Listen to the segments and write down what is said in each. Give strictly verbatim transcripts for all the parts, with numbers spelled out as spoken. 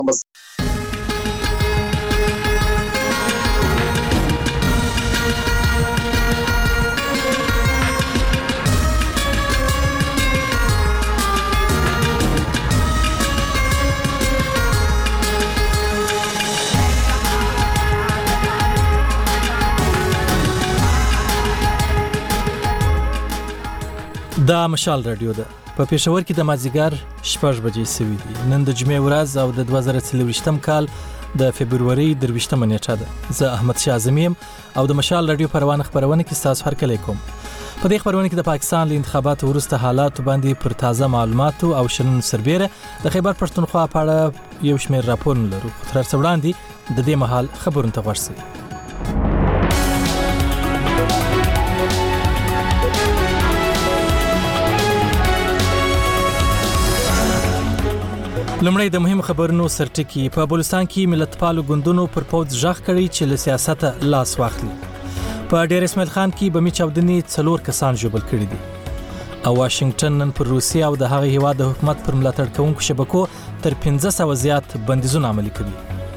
دا مشال رادیو ده په پېښور کې د مازیګر شپږ بجې سوي دي. نن د جمعې ورځ او د دوه زره څلوېښتم کال د فبروري درویشتمه نیټه ده. زه احمد شاه اعظمي یم او د مشال رادیو په روانه خپرونه کې ستاسو هرکلی کوم. په دې خپرونه کې د پاکستان له انتخاباتو وروسته حالاتو باندې پر تازه معلوماتو او شننو سربېره د خیبر پښتونخوا په اړه یو شمېر راپورونه لرو. خو تر څو وړاندې د دې مهال خبرونه ته غوږ شئ. لمړی د مهم خبرونو سرټکی. په بلوچستان کې ملتپالو ګوندونو پر پوځ ژغ کړی چې له سیاسته لاس واخلي. په ډیر اسماعیل خان کې بمي چاودنې څلور کسان ژوبل کړي دي او واشنگټن نن پر روسیه او د هغه هیواد د حکومت پر ملاتړ کوونکو شبکو تر پنځه سوه زیات بندیزونه عملي کوي.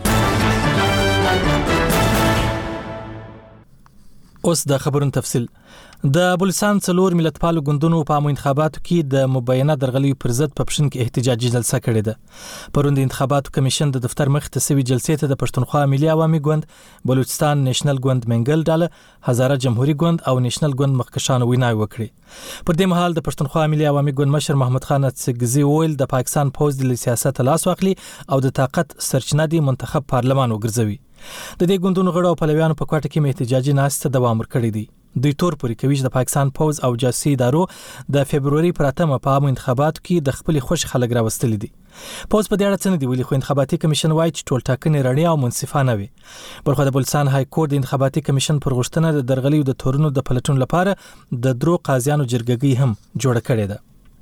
اوس د خبرونو تفصیل. د بلوچستان څلور ملتپالو ګوندونو په عامو انتخاباتو کې د مبینه درغلیو پر ضد په پښتون کې احتجاجي جلسه کړې ده. پرون د انتخاباتو کمیشن د دفتر مخ ته سوي جلسې ته د پښتونخوا ملي عوامي ګوند، بلوچستان نېشنل ګوند منګل ډله، هزاره جمهوریت ګوند او نېشنل ګوند مخکښانو ویناوې وکړې. پر دې مهال د پښتونخوا ملي عوامي ګوند مشر محمد خان اڅکزي وویل د پاکستان پوځ د سیاست لاس واخلي او د طاقت سرچینه دی منتخب پارلمان وګرځوي. د دې ګوندونو غړو او پلویانو په کوټه کې احتجاجي ناسته دوام ورکړی دی. دوی تور پورې کوي چې د پاکستان پوځ او جاسوسي ادارو د فبروري پر اتمه په عامو انتخاباتو کې د خپل خوش خلک راوستل دي. پوځ په دې اړه څه نه دی ویلي، خو انتخاباتي کمیشن وایي چې ټول ټاکنې رڼې او منصفانه وي. بلخو د بلوچستان های کورټ د انتخاباتي کمیشن پر غوښتنه د درغلیو د تورونو د پلټون لپاره د درو قاضیانو جرګګۍ هم جوړه کړې ده.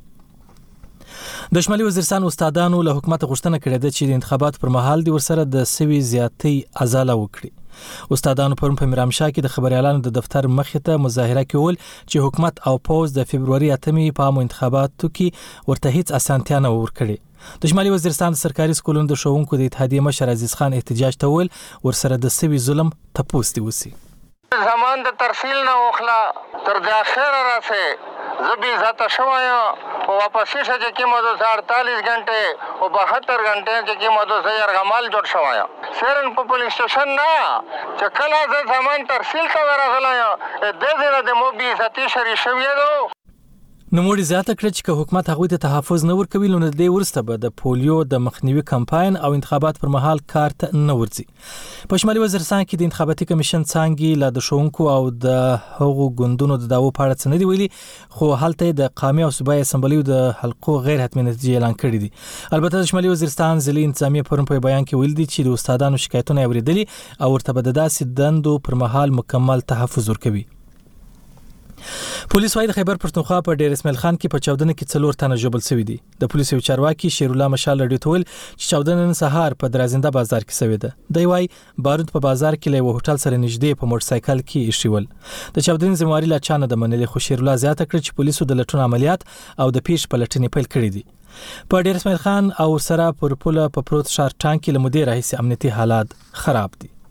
د شمالي وزیرستان استادانو له حکومت غوښتنه کړې ده چې د انتخاباتو پر مهال د ورسره د سوي زیاتې ازاله وکړي. استادانو پرون په میرامشاه کې د خبريالانو د دفتر مخې ته مظاهره کول چې حکومت او پوز د فبروري اتمې په عامو انتخاباتو کې ورته هیڅ اسانتیا نه ورکړي. د شمالي وزیرستان سرکاري سکولونو د ښوونکو د اتحادیې مشر عزیز خان احتجاج ته ویل ورسره د سوي ظلم تپوس دی وسی. زمان د ترسیل نه وخلا تر د اخره راسه زبی زاته شوایا او واپس شې چې کی مو د اړتالیس غنټه او بهتر غنټه چې کی مو د زیر غمال جوړ شوایا سرن په پولیس سټیشن نه چې کله ز زمان ترسیل ته ورغلایا د دې د مو بي ذاتی شری شوی دو. نوموړي زیاته کړ چې حکومت هغوی ته تحفظ نه ورکوي نو د دې ورسته به د پولیو د مخنیوي کمپاین او انتخابات پر مهال کار ته نه ورځي. په شمالي وزیرستان کې د انتخاباتي کمیشن څانګې لا د ښوونکو او د هغو ګوندونو د دعوو په اړه څه نه دی ویلي، خو هلته د قامي او صوبایي اسمبلیو د حلقو غیر حتمي نتیجې اعلان کړې دي. البته د شمالي وزیرستان ضلعي انتظامیه پرون په بیان کې ویل دي چې د استادانو شکایتونه اوریدلي او ورته به د داسې دندو پر مهال مکمل تحفظ ورکوي. پولیس وايي د خیبر پښتونخوا په ډیر اسماعیل خان کې په چاودنه کې څلور تنه ژوبل شوي دي. د پولیسو چارواکي شیر الله مشال رادیو ته ویل چې چاودنه نن سهار په درازنده بازار کې شوې ده. دی وايي بارود په بازار کې له هوټل سره نږدې په موټر سایکل کې ایښول. د چاودنې ذمہواري لا چانه د منلې، خو شیر الله زیاته کړ چې پولیسو د لټون عملیات او د پیښ پلټنې پیل کړې دي. په ډیر اسماعیل خان او سره پر پوله په پروت شهر ټانک کې لمدې راهیسې امنیتي حالات خراب دي.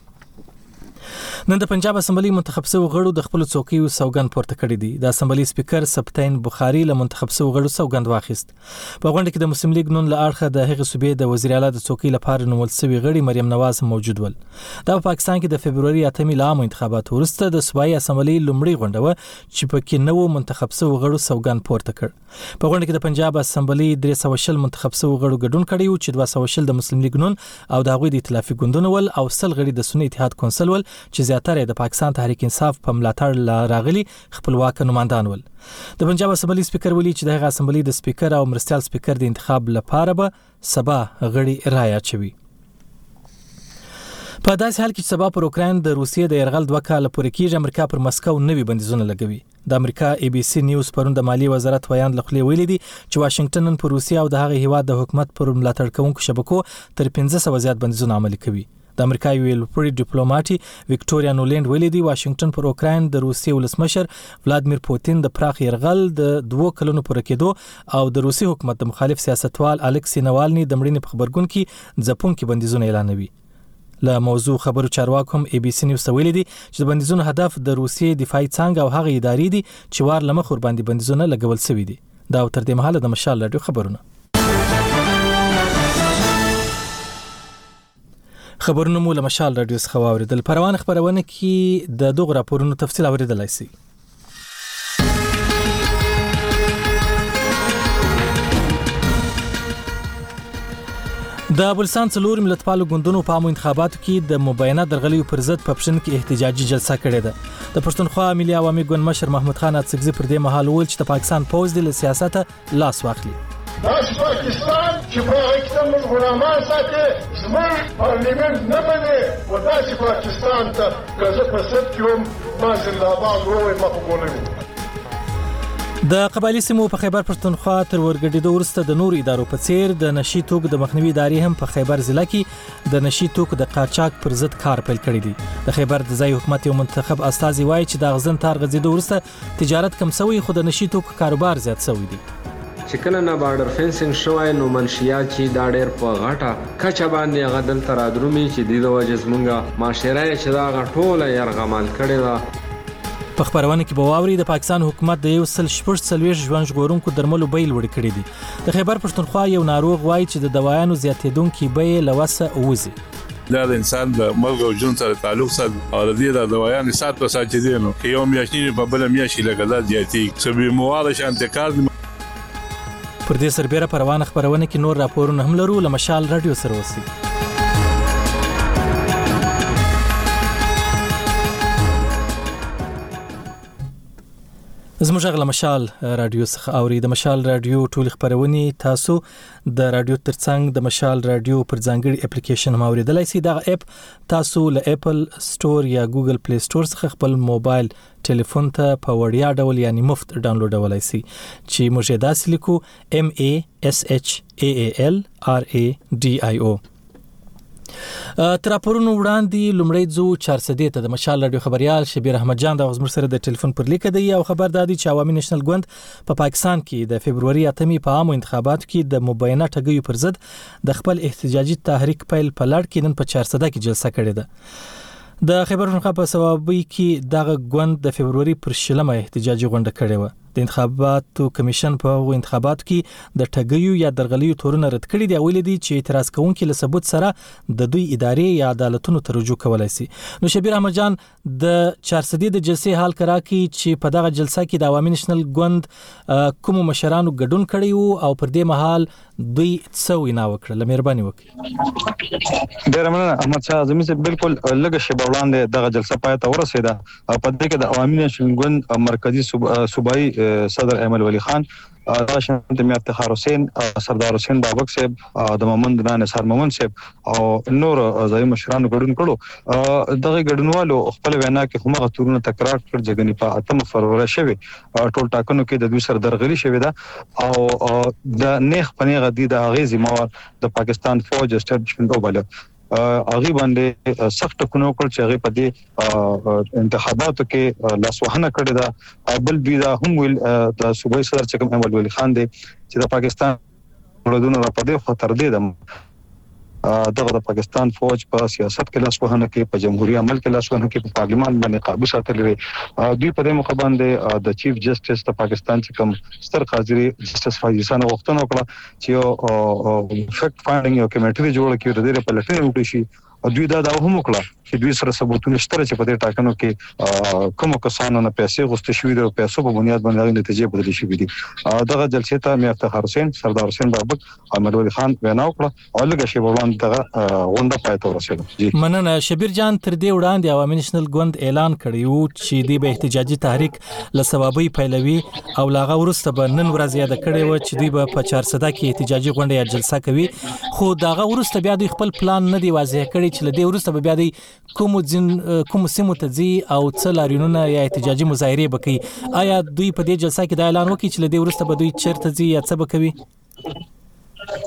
نن د پنجاب اسمبلی منتخب شوی غړو د خپل څوکیو سوګند پورته کړی دی. د اسمبلی سپیکر سبتین بخاری له منتخب شوی غړو سوګند واخیست. په غونډه کې د مسلم لیگ نون له اړخه د هغې صوبې د وزیر اعلی د څوکۍ لپاره نومول شوی غړي مریم نواز موجود ول. دا په پاکستان کې د فبروري اتمې له عامو انتخاباتو وروسته د صوبایي اسمبلی لومړۍ غونډه وه چې پکې نوو منتخب شوی غړو سوګند پورته کړ. په غونډه کې د پنجاب اسمبلی درې سوه شل منتخب شوی غړو ګډون کړی و چې دوه سوه شل د مسلم لیگ نون او د هغوی د ائتلافي ګوندونو ول او سل غړي د سنی اتحاد کونسل ول چې زیاتره د پاکستان تحریک انصاف په ملاتړ راغلي خپلواک نمائندان ول. د پنجاب اسمبلی سپیکر ویلي چې دغه اسمبلی د سپیکر او مرستیال سپیکر د انتخاب لپاره به سبا غړي رایه اچوي. په داسې حال کې چې سبا پر اوکراین د روسیې د یرغل دوه کاله پورې کېږي، امریکا پر مسکو نوي بندیزونه لګوي. د امریکا ای بي سي نیوز پرون د مالیې وزارت ویاند له خولې ویلي دي چې واشنگټن نن پر روسیې او د هغې هیواد د حکومت پر ملاتړ کوونکو شبکو تر پنځه سوه زیات بندیزونه عملي کوي. د امریکا یو لوړ ډیپلوماټي وکټوریا نولند ویلي دی واشنگټن پر اوکراین د روسیې ولسمشر ولادمیر پوتین د پراخ يرغل د دوه کلونو پر کېدو او د روسي حکومت د مخالف سیاستوال الکسی نوالني د مړینې په خبرګون کې ځپونکي بندیزونه اعلانوي. له موضوع خبرو چارواکو هم ای بي سي نیوز ته ویلي دي چې د بندیزونو هدف د روسیې دفاعي څانګه او هغه ادارې دي چې وار لمخ ور باندې بندیزونه لګول شوي دي. دا تر دې مهاله د مشال رادیو خبرونه خبرونه مو له مشال رادیو څخه واوریدل. پروان خبرونه کې د دوه راپورونو تفصیل اوریدلای شئ. د بلسان څلور ملتپالو ګوندونو په عامو انتخاباتو کې د مبینه درغلیو پر ضد په پښتون کې احتجاجي جلسه کړې ده. د پښتونخوا ملي عوامي ګوند مشر محمود خان اڅکزي پر دې مهال وویل چې د پاکستان پوز د سیاست لاس واخلي. داس پاکستان چې په هغه موږ غلامان ساتي زموږ پارلیمنت نه مني او داس پاکستان ته که په ست کوم ما زنده باد وای ما په ګولې. د قبایلی سیمو په خیبر پښتونخوا تر ورګډېدو وروسته د نورو ادارو په څیر د نشي توکو د مخنیوي ادارې هم په خیبر ضلع کې د نشي توکو د قاچاق پر ضد کار پیل کړی دی. د خیبر د ځای حکومت یو منتخب استازي وایي چې د غزن تار غځېدو وروسته تجارت کم شوی خو د نشي توکو کاروبار زیات شوی دی. چې کله نه بارډر فینسینګ شوی نو منشیات چې دا ډېر په غټه کچه باندې هغه دلته رادرومي چې د وجه زمونږه معاشره چې دا غټوله یرغمال کړې ده. په خبرونه کې بواوري د پاکستان حکومت د یو سل شپږ څلوېښت ژوند ژغورونکو درملو بیل وړ کړی دي. د خیبر پښتونخوا یو ناروغ وایي چې د دوايانو زیاتېدونکو بیې لوسه وځي. دا د انسان د مرګ او ژوند سره تعلق ساتي او د دې د دوايانو سات په سات دي نو کې یو میاشتې په بل میاشتې لګا زیاتې سبي مواد شانتکار پر دې سربېره پروانه خبرونه کې نور راپورونه هم لرو. له مشال رادیو سره اوسئ. زموږ غل مشال رادیو څخه اوري. د مشال رادیو ټول خبرونه تاسو د رادیو ترڅنګ د مشال رادیو پر ځانګړي اپلیکیشن موریدلای شئ. دا اپ تاسو له اپل سٹور یا ګوګل پلی سٹور څخه خپل موبایل ټلیفون ته په وړیا ډول یعنی مفت ډاونلوډولای شئ چې موږ یې داسې لیکو M A S H A A L R A D I O. تر پرونو وړاندې لومړی ځو چارسدې ته د مشال رادیو خبريال شبیر احمد جان د غزمر سره د ټلیفون پر لیک دی او خبر دادی چې عوامي نېشنل ګوند په پاکستان کې د فبرवरी اتمې په عامو انتخاباتو کې د مبینه ټګیو پر ضد د خپل احتجاجي تحریک پیل په لړ کې نن په چارسده کې جلسه کړې ده. د خیبر پښتونخوا په سوابي کې دغه ګوند د فبرवरी پر شلمه احتجاجي غونډه کړې و. د انتخاباتو کمیشن په انتخاباتو کې د ټګیو یا درغلیو تورونه رد کړي دي او ویل دي چې اعتراض کوونکي له ثبوت سره د دوی ادارې یا عدالتونو ته رجوع کولای شي. نو شبیر احمد جان د چارسدې د جلسې حال کرا کې چې په دغه جلسه کې د عوامي نېشنل ګوند کوم مشرانو ګډون کړی وو او پر دې مهال دوی څه وینا وکړه. مهرباني وکړئ. ډیر مننه احمد شاه اعظمي صاحب. بالکل لږ شی وړاندې دغه جلسه پای ته ورسېده. په دې کې د عوامي نېشنل ګوند مرکزی صوبایي صدر احمد ولی خان راشد میر افتخار حسین سردار حسین بابک صاحب د محمد نثار محمد صاحب او نور ځای مشرانو ګډون کړو. دغه ګډونوالو خپل وینا کې همغه تورونه تکرار کړ چې په اتم فروری شوی ټول ټاکنو کې د دوی سره درغلي شوی ده او د نیخ پنیغه دي د اغیزي مواد د پاکستان فوج اسټابلیشمنت وبله اغي باندې سخت ټکونو کړ چې هغه په دې انتخاباتو کې لاسوهنه کړې ده. بل دوی دا هم ویل د صوبایي صدر چې کوم احمد ولی خان دی چې د پاکستان ولودونو را پدې خطر دی د دغه د پاکستان فوج په سیاست کې لاسوهنه کې په جمهوریت عمل کې لاسوهنه کې په پارلیمان باندې قابو ساتلې. دوی په دې موقع باندې د چیف جسټس د پاکستان چې کوم ستر قاضي جسټس فایز حسین غوښتنه وکړه چې یو فیکټ فایندینګ یو کمیټه جوړه کړي د دې په لټه وکړي شي. دوی دا د هم وکړه چې دوی سره ثبوتونه شته چې په دې ټاکنو کې کوم کسانو نه پیسې غوښتل شوې دي او پیسو په بنیاد باندې نتیجې بدلې شوې دي. دغه جلسې ته میر افتخار حسین سردار حسین بابک احمد ولی خان وینا وکړه او لږ شی وړاندې دغه غونډه پای ته ورسېده. مننه شبیر جان. تر دې وړاندې عوامي نېشنل ګوند اعلان کړی و چې دوی به احتجاجي تحریک له ثوابي پیلوي او لاغه ورسته به نن ورځ یاد کړی و چې دوی به په چارسده کې احتجاجي غونډه یا جلسه کوي خو دغه ورسته بیا دوی خپل پلان نه دی واضح کړی چې له دې ورسته بیا دوی کوم ځین کوم سیمو ته ځي او څه لاریونونه یا احتجاجي مظاهره وکړي. آیا دوی په دې جلسه کې دا اعلان وکړي چې له دې ورسته به دوی چیرته ځي یا څه به کوي؟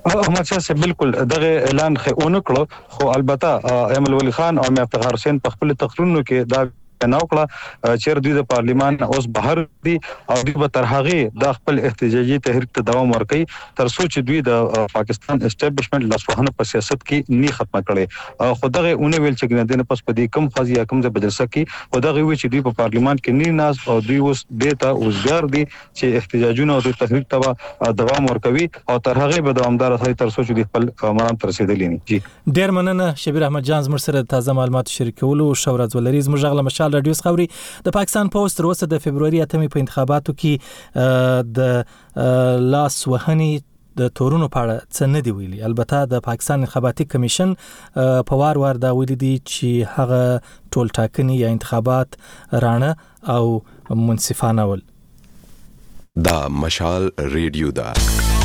احمد شاه صاحب بالکل دغه اعلان خو نه کړو، خو البته ایمل ولی خان او افتخار حسین په خپل تقریرونو کې دا نوکړه چې دوی د پارلیمان اوس بهر دي او دوی به تر هغه د خپل احتجاجي تحریک ته دوام ورکړي تر څو چې دوی د پاکستان اسټابلیشمنت لاسوهنه په سیاست کې نه ختمه کړي. خو دغه اونې ویل چې ګنده پس په دې کم خزي یا کم ز بدرسه کې خو دغه وی چې دوی په پارلیمان کې نه ناز او دوی اوس دیتا اوسګار دي چې احتجاجونه او د تحریک ته دوام ورکوي او تر هغه به دوامدار شي تر څو چې دوی خپل مرام تر رسیدلی نه. جی ډیر مننه شبیر احمد جان زموږ سره تازه معلومات شریکولو. شورز ولري زموږ غلا مشال رادیو خبري د پاکستان پوسټ تر اوسه د فبرवरी اتمې په انتخاباتو کې د لاس وهني د تورونو په اړه څه نه دی ویلي. البته د پاکستان انتخاباتي کمیشن په وار وار دا ویلي دي چې هغه ټول ټاکنې یا انتخابات رانه او منصفانه ول. دا مشال ریډیو دا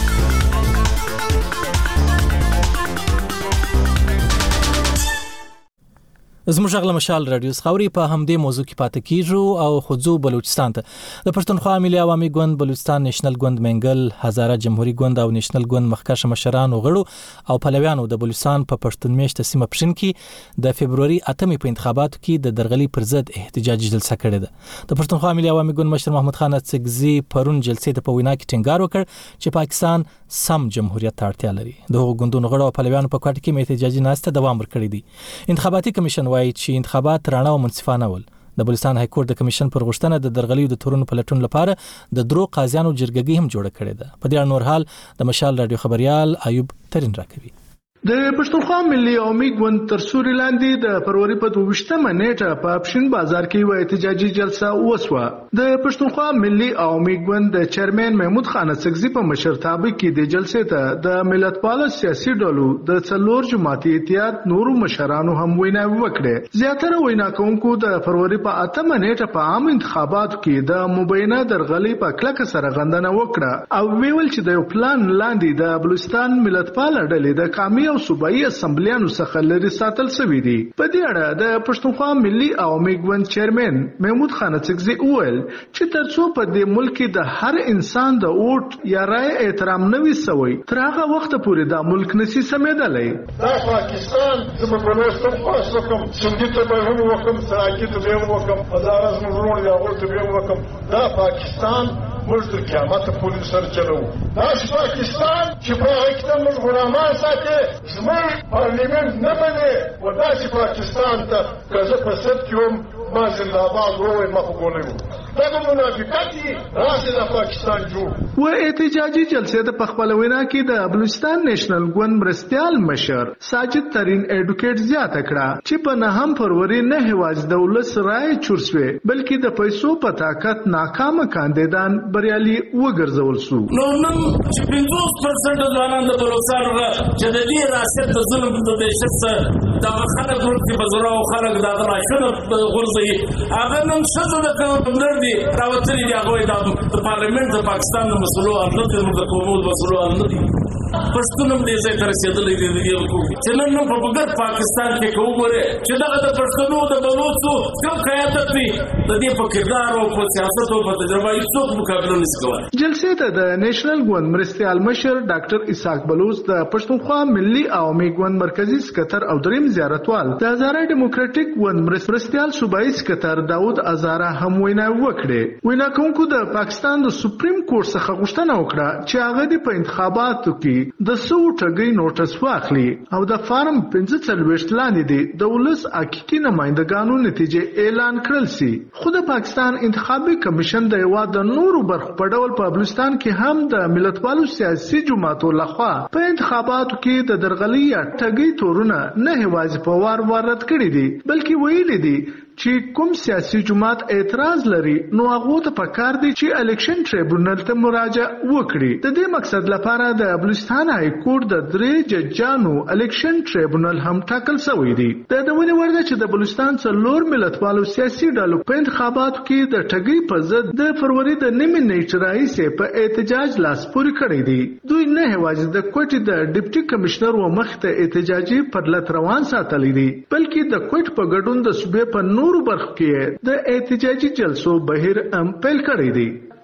زموږ غلا مشال رادیو خبري په همدې موضوع کې پاتې کیږو او خودزو بلوچستان ته د پښتونخوا ملي عوامي ګوند، بلوچستان نېشنل ګوند منګل، هزاره جمهوریت ګوند او نېشنل ګوند مخکښ مشرانو غړو او پلویانو د بلوچستان په پښتون میشته سیمه پښین کې د فبرवरी اتمې په انتخاباتو کې د درغلي پر ضد احتجاجي جلسه کړې ده. د پښتونخوا ملي عوامي ګوند مشر محمد خان اڅکزي پرون جلسې ته په وینا کې ټینګار وکړ چې پاکستان سم جمهوریت ته اړتیا لري. د هغو ګوندونو غړو او پلویانو په کوټه کې احتجاجي ناسته دوام ورکړی دی. انتخاباتي کمیشن وايي چې انتخابات رڼا او منصفانه ول. د بلوچستان های کورټ د کمیشن پر غوښتنه د درغلیو د تورونو په لټون لپاره د درو قاضیانو جرګه هم جوړه کړې ده. په دې اړه نور حال د مشال رادیو خبريال ایوب ترين راکوي. د پښتونخوا ملي عوامي ګوند تر سوري لاندې د فروری په دوشتمه نیټه په اپشن بازار کې و احتجاجي جلسه وسوه. د پښتونخوا ملي عوامي ګوند د چیرمن محمود خان اڅکزي په مشرتابه کې د جلسې ته د ملتپال سیاسي ډلو د څلور جماعتي اتحاد نورو مشرانو هم وینا وکړه. زیاتره وینا کوونکو د فروری په اتمه نیټه په عام انتخاباتو کې د مبینه درغلي په کلکه سره غندنه وکړه او ویل چې د یو پلان لاندې د بلوچستان ملتپال ډلې د قومي او صوبایي اسمبلیانو څخه لري ساتل شوی دی. په دې اړه د پښتونخوا ملي عوامي ګوند چیرمن محمود خان اڅکزي وویل چې ترڅو په دې ملک کې د هر انسان د ووټ یا رائے احترام نه وي شوی تر هغه وخت پورې دا ملک نشي سمېدلی. دا پاکستان زموږ په نوښتم خاص وکم څنګه ته به هم وکم ساکت به هم وکم هزار از مرور یا ورته به هم وکم. دا پاکستان موږ تر قیامت پورې سر چلو. دا پاکستان چې په حقیقت موږ غلامان ساتي زموږ پارلیمنت نه مني و داسې پاکستان ته که زه په صد کې وم ما زنده‌باد ووایم ما خو ګولۍ وم. دا د منافقت دي راسې د پاکستان جوړ و احتجاجي جلسې ته په خپله وینا کې د بلوچستان نېشنل ګوند مرستیال مشر ساجد ترین ایډوکیټ زیاته کړه چې په نهم فروری نه یوازې د ولس رایې چور سوې بلکې د پیسو په طاقت ناکامه کاندیدان بریالي وګرځول شو. نو نن چې پنځوس پرسنټ ځوانان د بلوچستان چې د دې راست د ظلم د دهشت څخه دغه خلک ورته په زړه او خلک دغه راشنه غورځوي هغه نن ښځو د کمپندر دي راوتلي دي هغوی د پارلمنت د پاکستان د مسلو حل نه دي د قومو د مسلو حل نه دي. پښتون هم دې ځای ته رسېدلی دی د دې حکومت چې نن نن په بګر پاکستان کې که وګورې چې دغه د پښتنو د بلوڅو کوم قیادت وي د دې په کردار او په سیاست او په تجربه هېڅوک مقابله نشي کولی. جلسې ته د نېشنل ګوند مرستیال مشر ډاکټر اسحاق بلوچ، د پښتونخوا ملي عوامي ګوند مرکزي سکتر او دریم زیارتوال د هزاره ډیموکراټیک ګوند مرستیال صوبایي سکتر داود ازاره هم وینا وکړه. وینا کوونکو د پاکستان د سپریم کورټ څخه غوښتنه وکړه چې هغه د په انتخاباتو کې د سو ټګي نوټس واخلي او د فارم پنځه څلوېښت لاندې دي د ولس حقیقي نمائندګانو نتیجې اعلان کړل سي. خو د پاکستان انتخابي کمیشن د هیواد د نورو برخو په ډول په بلوچستان کې هم د ملتپالو سیاسي جماعتو لخوا په انتخاباتو کې د درغلي یا ټګي تورونه نه یوازې په وار وار رد کړي دي بلکې ویلي دي چې کوم سیاسي جماعت اعتراض لري نو هغه ته پکار دي چې الیکشن ټریبونل ته مراجعه وکړي. د دې مقصد لپاره د بلوچستان های کورټ د درې ججانو الیکشن ټریبونل هم ټاکل شوی دی. د دونې ورده چې د بلوچستان څلور ملتپالو سیاسي ډلو په انتخاباتو کې د ټګۍ په ضد د فروری د نیمې نیټې راهیسې په احتجاج لاس پورې کړی دی. دوی نه یوازې د کوټې د ډیپټي کمشنر و مخ ته احتجاجي پرلت روان ساتلی دی بلکې د کوټ په ګډون د صوبې په نورو برخو کې د احتجاجي جلسو بهیر هم پیل کړی دی.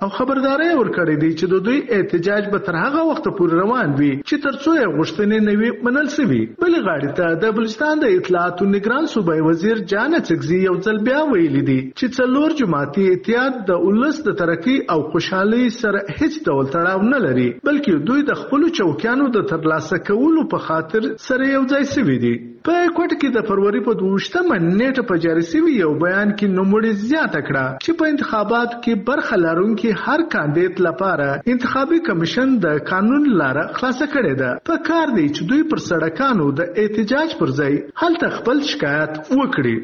او خبرداري ورکړې دي چې د دوی احتجاج به تر هغه وخت پورې روان وي چې ترڅو یې غوښتنې نوي منل شي. بل غاړې ته د بلوچستان د اطلاعات او نگران صوبایي وزیر جان چکزي یو ځل بیا ویلي دي چې څلور جماعتي اتحاد د ولس د ترقي او خوشحالي سره هیڅ ډول تړاو نه لري، بلکې دوی د خپل چوکیانو د ترلاسه کولو په خاطر سره یو ځای شوي دي. په کوټ کې د فروری په دوشتمه نیټه په جاري شوي یو بیان کې نوموړي زیاته کړه چې په انتخاباتو کې برخه لرونکي هر کاندید لپاره انتخابي کمیشن د قانون لاره خلاصه کړې ده. په کار دی چې دوی پر سړکانو د احتجاج پر ځای هلته خپل شکایت وکړي.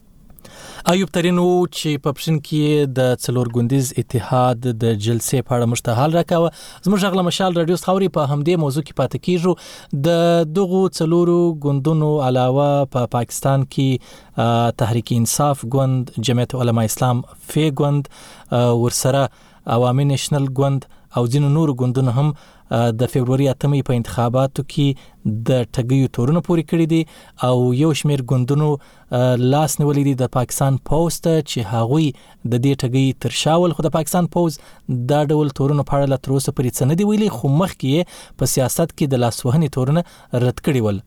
ایوب ترين و چې په پښین کې د څلور ګوندیز اتحاد د جلسې په اړه مشتحال راکاوه. زموږ غلا مشال رادیو خاوري په همدې موضوع کې پاتې کیږو. د دغو څلورو ګوندونو علاوه په پا پاکستان کې تحریک انصاف ګوند، جمعیت علماء اسلام فی ګوند، ورسره عوامي نېشنل ګوند او ځینو نور ګوندونو هم د فبرवरी اتمې په انتخاباتو کې د ټګیو تورونه پوري کړی دي او یو شمیر ګوندونو لاس نیولې دي د پاکستان پوسټ چې هغوی د دې ټګي تر شاول. خو د پاکستان پوز دا ډول تورونه په اړه تر اوسه پورې څه نه دی ویلي، خو مخکې په سیاست کې د لاسوهنې تورونه رد کړي ول.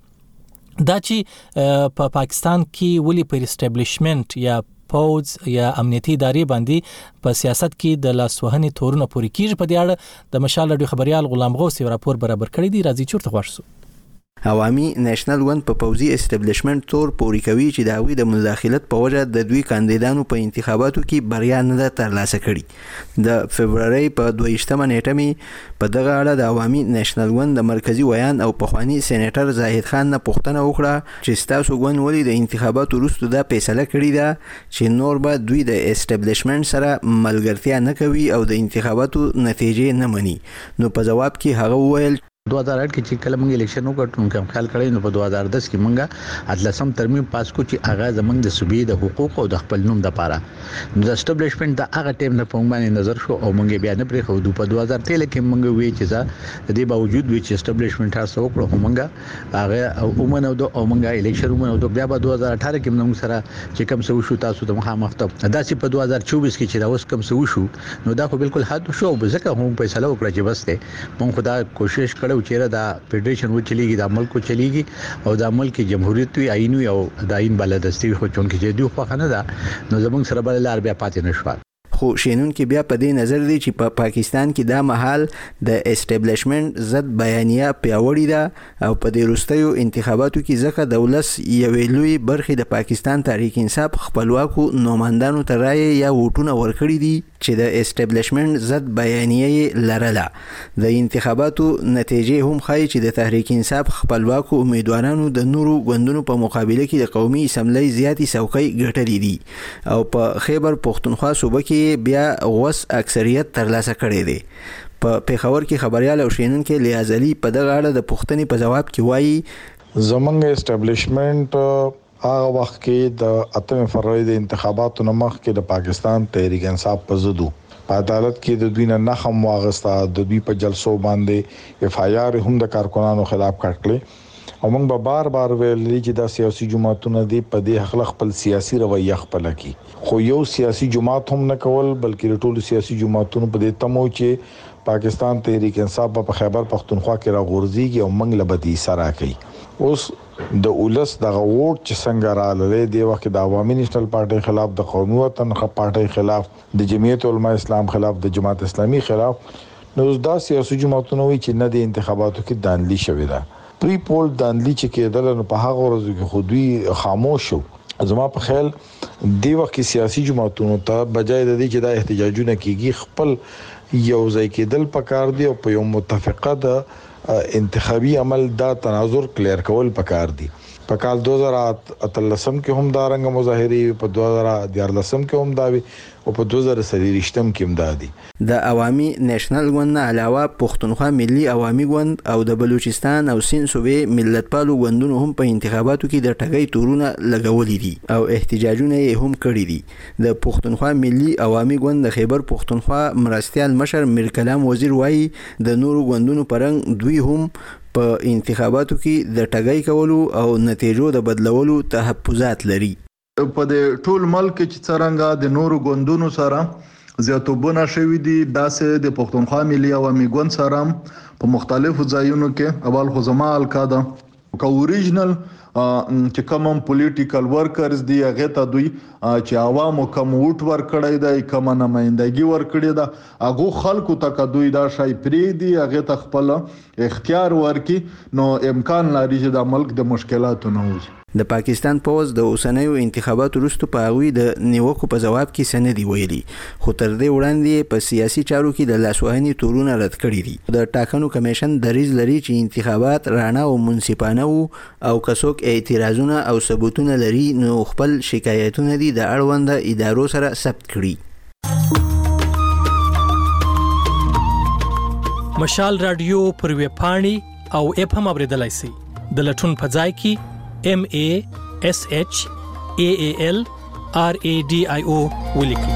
دا چې په پاکستان کې ولې پر اسټابلیشمنت یا پوز یا امنیتي ادارې باندې په سیاست کې د لاسوهنې تورونه پوري کیږي، په دې اړه د مشال رادیو خبريال غلام غوث یو راپور برابر کړی دی. راځي چورته خوښ سو. عوامي نېشنل ګوند په پوزي اسټابلیشمنت تور پوري کوي چې دا وی د مداخلت په وجه د دوی کاندیدانو په انتخاباتو کې بریا نه ترلاسه کړي. د فبرवरी په دویشتمه نیټه می په دغه اړه د عوامي نېشنل ګوند د مرکزی ویان او پخوانی سېنیټر زاهد خان نه پوښتنه وکړه چې تاسو ګوند ولې د انتخاباتو وروسته دا فیصله کړې ده چې نور به دوی د اسټابلیشمنت سره ملګرتیا نه کوي او د انتخاباتو نتیجې نه مني. نو په جواب کې هغه وویل دو هزار آٹھ کې چې کله موږ الیکشن وکړو نو کوم خیال کړی نو په دوه هزار دس کې موږ اتلسم ترمیم پاس کو چې هغه زمونږ د صوبې د حقوق او د خپل نوم د پاره نو د اسټابلیشمنت د هغه ټیم نه په باندې نظر شو او موږ بیا نه پرې خو د په دوه هزار تیل کې موږ وی چې دا د دې باوجود وی چې اسټابلیشمنت تاسو وکړو موږ هغه اومنو د او موږ الیکشن اومنو د بیا په دوه هزار اٹھارہ کې موږ سره چې کوم څه وشو تاسو د مخامخ ته دا چې په دوه هزار چوبیس کې چې دا اوس کوم څه وشو نو دا خو بالکل حد شو ځکه هم فیصله وکړه چې بس ته موږ خدا کوشش کړو چې دا فدریشن و چلیږي د ملک کو چلیږي او د ملک جمهوریت وی عین او د عین بلدستی خو چون کې چې دوی خو نه ده نو زمونږ سره بل لار بیا پاتې نشو. خو شینون کې بیا په دې نظر دی چې په پا پاکستان کې دا محل د اسټابلیشمنت ضد بیانیه پیاوړی ده او په دې وروستیو انتخاباتو کې ځکه د ولس یوې لوی برخې د پاکستان تحریک انصاف خپلواکو نوماندانو ته رایې یا ووټونه ورکړي دي چې د اسټابلیشمنت ضد بیانیه لرله. د انتخاباتو نتیجې هم ښایي چې د تحریک انصاف خپلواکو امیدوارانو د نورو ګوندونو په مقابله کې د قومي اسمبلی زیاتې څوکۍ ګټلې دي او په خیبر پښتونخوا صوبه کې بیا غوث اکثریت ترلاسه کړی دی. په پیښور کې خبريال او شینن کې لیاز علي په دغه اړه د پوښتنې په جواب کې وایي زمونږ اسټابلیشمنت هغه وخت کې د اتمه فروری د انتخاباتو مخ کې د پاکستان تحریک انصاف په ضد په عدالت کې د دوی نه نخم واغستا د دوی په جلسو باندې اف آی آر هم د کارکونانو خلاف کړکلې او موږ به بار بار ویلي چې دا سیاسي جماعتونه دي په دې حق خپل سیاسي رویه خپل کی خو یو سیاسي جماعت هم نه کول بلکې ټول سیاسي جماعتونو په دې تمو چې پاکستان تحریک انصاف په خیبر پختونخوا کې راغورځيږي او موږ له بدی سره کوي. اوس د اولس د ووټ چې څنګه رااله دی وخت د عوامي نېشنل پارټي خلاف د قومي وطن پارټي خلاف د جمعیت علماء اسلام خلاف د جماعت اسلامي خلاف نو دا سیاسي جماعتونه وی چې نه د انتخاباتو کې دانلی شوی دا پری پول دانلی چې کېدل نو په هغه ورځو کې خودي خاموش شو. زما په خیال دی وخت کې سیاسي جماعتونو ته بجای د دې چې دا احتجاجونه کیږي خپل یو ځای کېدل پکار دی او په یو متفقه د انتخابي عمل دا تناظر کلیر کول پکار دی. په کال دو هزار اتلسم کې هم دا رنګ مظاهرې په دو هزار دیارلسم کې هم دا وی او په دو هزار سلیریشتم کې هم دا دي. د عوامي نېشنل ګوند نه علاوه پښتونخوا ملي عوامي ګوند او د بلوچستان او سین صوبې ملتپالو ګوندونو هم په انتخاباتو کې د ټګۍ تورونه لګولې دي او احتجاجونه یې هم کړي دي. د پښتونخوا ملي عوامي ګوند د خیبر پښتونخوا مرستيال مشر میر کلام وزیر وایي د نورو ګوندونو پرنګ دوی هم په انتخاباتو کې د ټګۍ کولو او نتیجو د بدلولو تحفظات لري. په د ټول ملک چې څنګه د نورو ګوندونو سره زیاتوبونه شوي دي. داسې د پښتونخوا ملي عوامي ګوند سره په مختلفو ځایونو کې اول خو زما الکا ده که اوریجنل چې کوم پولیټیکل ورکرز دی هغه ته دوی چې عوامو کوم ووټ ورکړی دی کوم نمائندګي ورکړی ده هغه خلکو ته دوی دا شای پری دی هغه ته خپل اختیار ورکي نو امکان لري چې د ملک د مشکلاتو نه وځي. د پاکستان پوز د اوسنیو انتخاباتو وروسته په هغوی د نیوکو په ځواب کې څه نه دي ویلي، خو تر دې وړاندې په سیاسي چارو کې د لاسوهنې تورونه رد کړي دي. د ټاکنو کمیشن دریځ لري چې انتخابات رڼا او منصفانه وو او که څوک اعتراضونه او ثبوتونه لري نو خپل شکایتونه دي د اړونده ادارو سره ثبت کړي. مشال رادیو پر ویبپاڼې او اپ هم اوریدلای شئ. د لټون په ځای کې M A S H A A L R A D I O ولیکئ.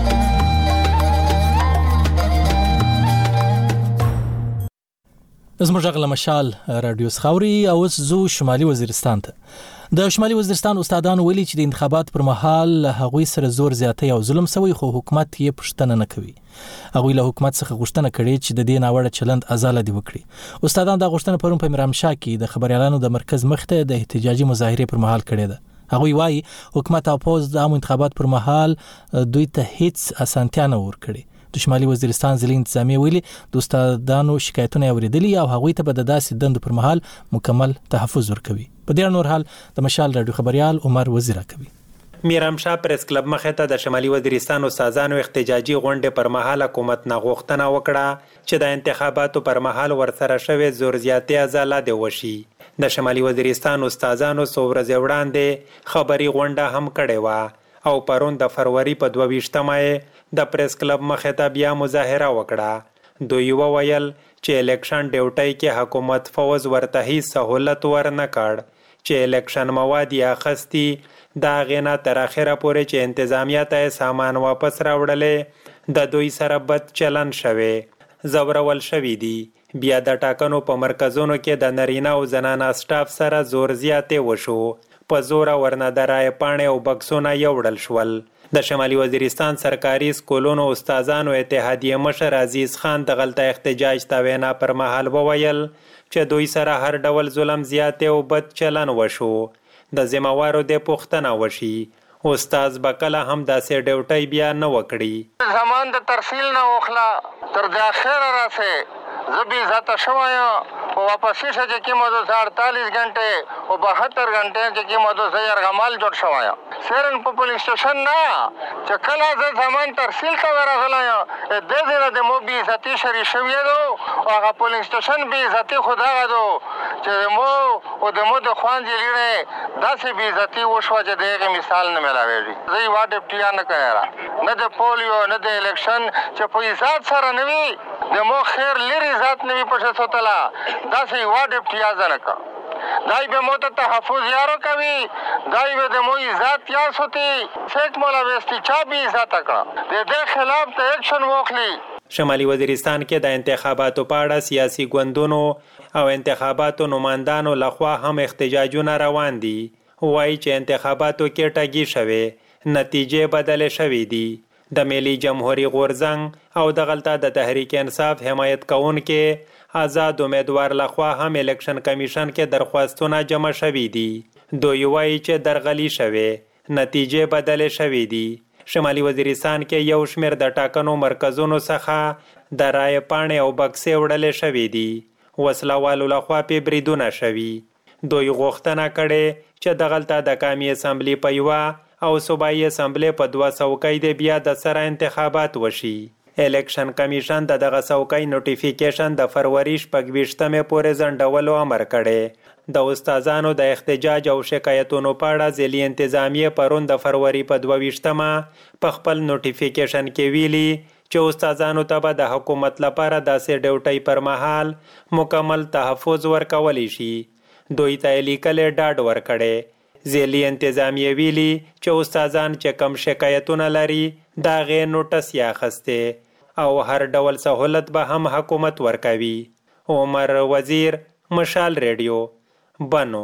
زموږ غږ له مشال رادیو خاوري او اوس زو شمالي وزیرستان ته. د شمالي وزیرستان استادانو ویلي چې د انتخابات پر مهال هغوی سره زور زیاتی او ظلم شوی خو حکومت یې پوښتنه نه کوي. هغوی له حکومت څخه غوښتنه کړې چې د دې ناوړه چلند ازاله دی وکړي. استادان دا غوښتنه پرون په میرامشاه کې د خبريالانو د مرکز مخته د احتجاجي مظاهره پر مهال کړې ده. هغوی وايي حکومت او پوز د عام انتخابات پر مهال دوی ته هیڅ اسانتیا نه ورکړي. د شمالي وزیرستان ضلع انتظامیه ویلي د استادانو شکایتونه اوریدلي او هغوی ته به د داسې دندو پر مهال مکمل تحفظ ورکوي. په دې نور حال د مشال رادیو خبريال عمر وزیر کوي. میرامشاه پریس کلب مخه ته د شمالي وزیرستان استادانو احتجاجي غونډه پر مهال حکومت نه غوښتنه وکړه چې د انتخاباتو پر مهال ورسره شوی زور زیاتی ازاله دی وشي. د شمالي وزیرستان استادانو څو ورځې وړاندې خبري غونډه هم کړې و او پرون د فروری په دوه ویشتمه د پریس کلب مخه ته بیا مظاهره وکړه. دوی وویل چې الیکشن ډیوټي کې حکومت فوز ورته هیڅ سہولت ورنه کړ چې الیکشن مواد یا خستی دا غینا تر اخره پورې چې انتظامیه ته سامان واپس راوړلې د دوی سره بد چلن شوه زورول شوی دی. بیا د ټاکنو په مرکزونو کې د نارینه او زنانه سټاف سره زور زیاته وشو. په زور ورنه درای پاڼې او بکسونه یوړل شول. د شمالي وزیرستان سرکاري سکولونو استادانو اتحادیه مشر عزیز خان د غلطه احتجاج تا وینا پر مهال وویل چې دوی سره هر ډول ظلم زیاته او بد چلن وشو. د ذمہوارو د پوښتنه وشي استاد بکله هم داسې ډیوټي بیا نه وکړي. زمان د ترسیل نه وخلا تر د اخر راسه زبی ذات شوایا او واپس شې چې کی مو د اړتالیس غنټه او بهتر غنټه چې کی مو د زیر غمال جوړ شوایا سرن په پولیس سټیشن نه چې کله د زمان ترسیل ته ورغلایا د دې د مو بي ذاتی شری شوی دو او هغه پولیس سټیشن بي ذاتی خدا غدو چې مو او د مو د خوان دی لري داسې بي ذاتی وشو چې دغه مثال نه ملاوي. زی واټ پټیا نه کړه نه د پولیو نه د الیکشن چې په ذات سره نه وي د مو خیر لري ذات نه وي پښه سوتلا داسې واټ پټیا ځنه کا دای به مو ته تحفظ یارو کوي دای به د مو ذات یا سوتي فیک مولا وستي چا بي ذات کړه د دې خلاف ته اکشن وکړي. شمالي وزیرستان کې د انتخاباتو په اړه سیاسي ګوندونو او انتخاباتو نمائندانو لخوا هم احتجاجونه روان دي. وایي چې انتخاباتو کې ټاګي شوه نتیجې بدلې شوې دي. د ملي جمهوریت غورځنګ او د غلطه د تحریک انصاف حمایت کوونکې آزاد امیدوار لخوا هم الیکشن کمیشن کې درخواستونه جمع شوي دي. دوی وایي چې درغلي شوه نتیجې بدلې شوې دي. شمالي وزیرستان کې یو شمېر د ټاکنو مرکزونو څخه د رای پاڼې او بکسې وړلې شوې دي. وسلوالو لخوا پې بریدونه شوي. دوی غوښتنه کړې چې د غلطه د قومي اسمبلی په یوه او صوبایي اسمبلی په دوه څوکۍ د بیا د سره انتخابات وشي. الیکشن کمیشن د دغه څوکۍ نوټیفیکیشن د فروری شپږ ویشتمې پورې ځنډولو امر کړی. د استادانو د احتجاج او شکایتونو په اړه ضلعي انتظامیه پرون د فروری په دوه ویشتمه په خپل نوټیفیکیشن کې ویلي چې استادانو ته به د حکومت لپاره داسې ډیوټي پر مهال مکمل تحفظ ورکولی شي. دوی ته لیکلې ډاډ ورکړی. ضلعي انتظامیه ویلي چې استادان چې کم شکایتونه لري دا غیر نوټس یا اخیستی او هر ډول سہولت به هم حکومت ورکوي. عمر وزیر، مشال ریډیو، بنو.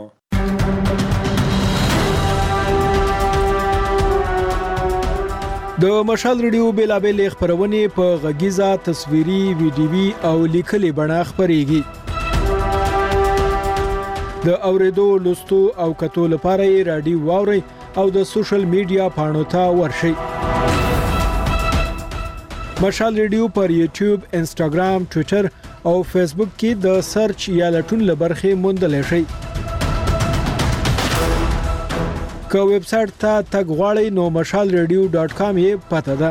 د مشال ریډیو بیلابل خبرونه په غږیزه تصویري ویډیوي او لیکلي بڼه خبريږي د اوریدو لوستو او کتو لپاره رادیو واوري او د سوشل میډیا پاڼو ته ورشي مشال ریډیو پر یوټیوب انسټاګرام ټوئیټر او فیسبوک کې د سرچ یا لټون لبرخه موندل شي که ویب سټ ته تګ غواړئ نو مشال ریډیو ډاټ کام یې پته ده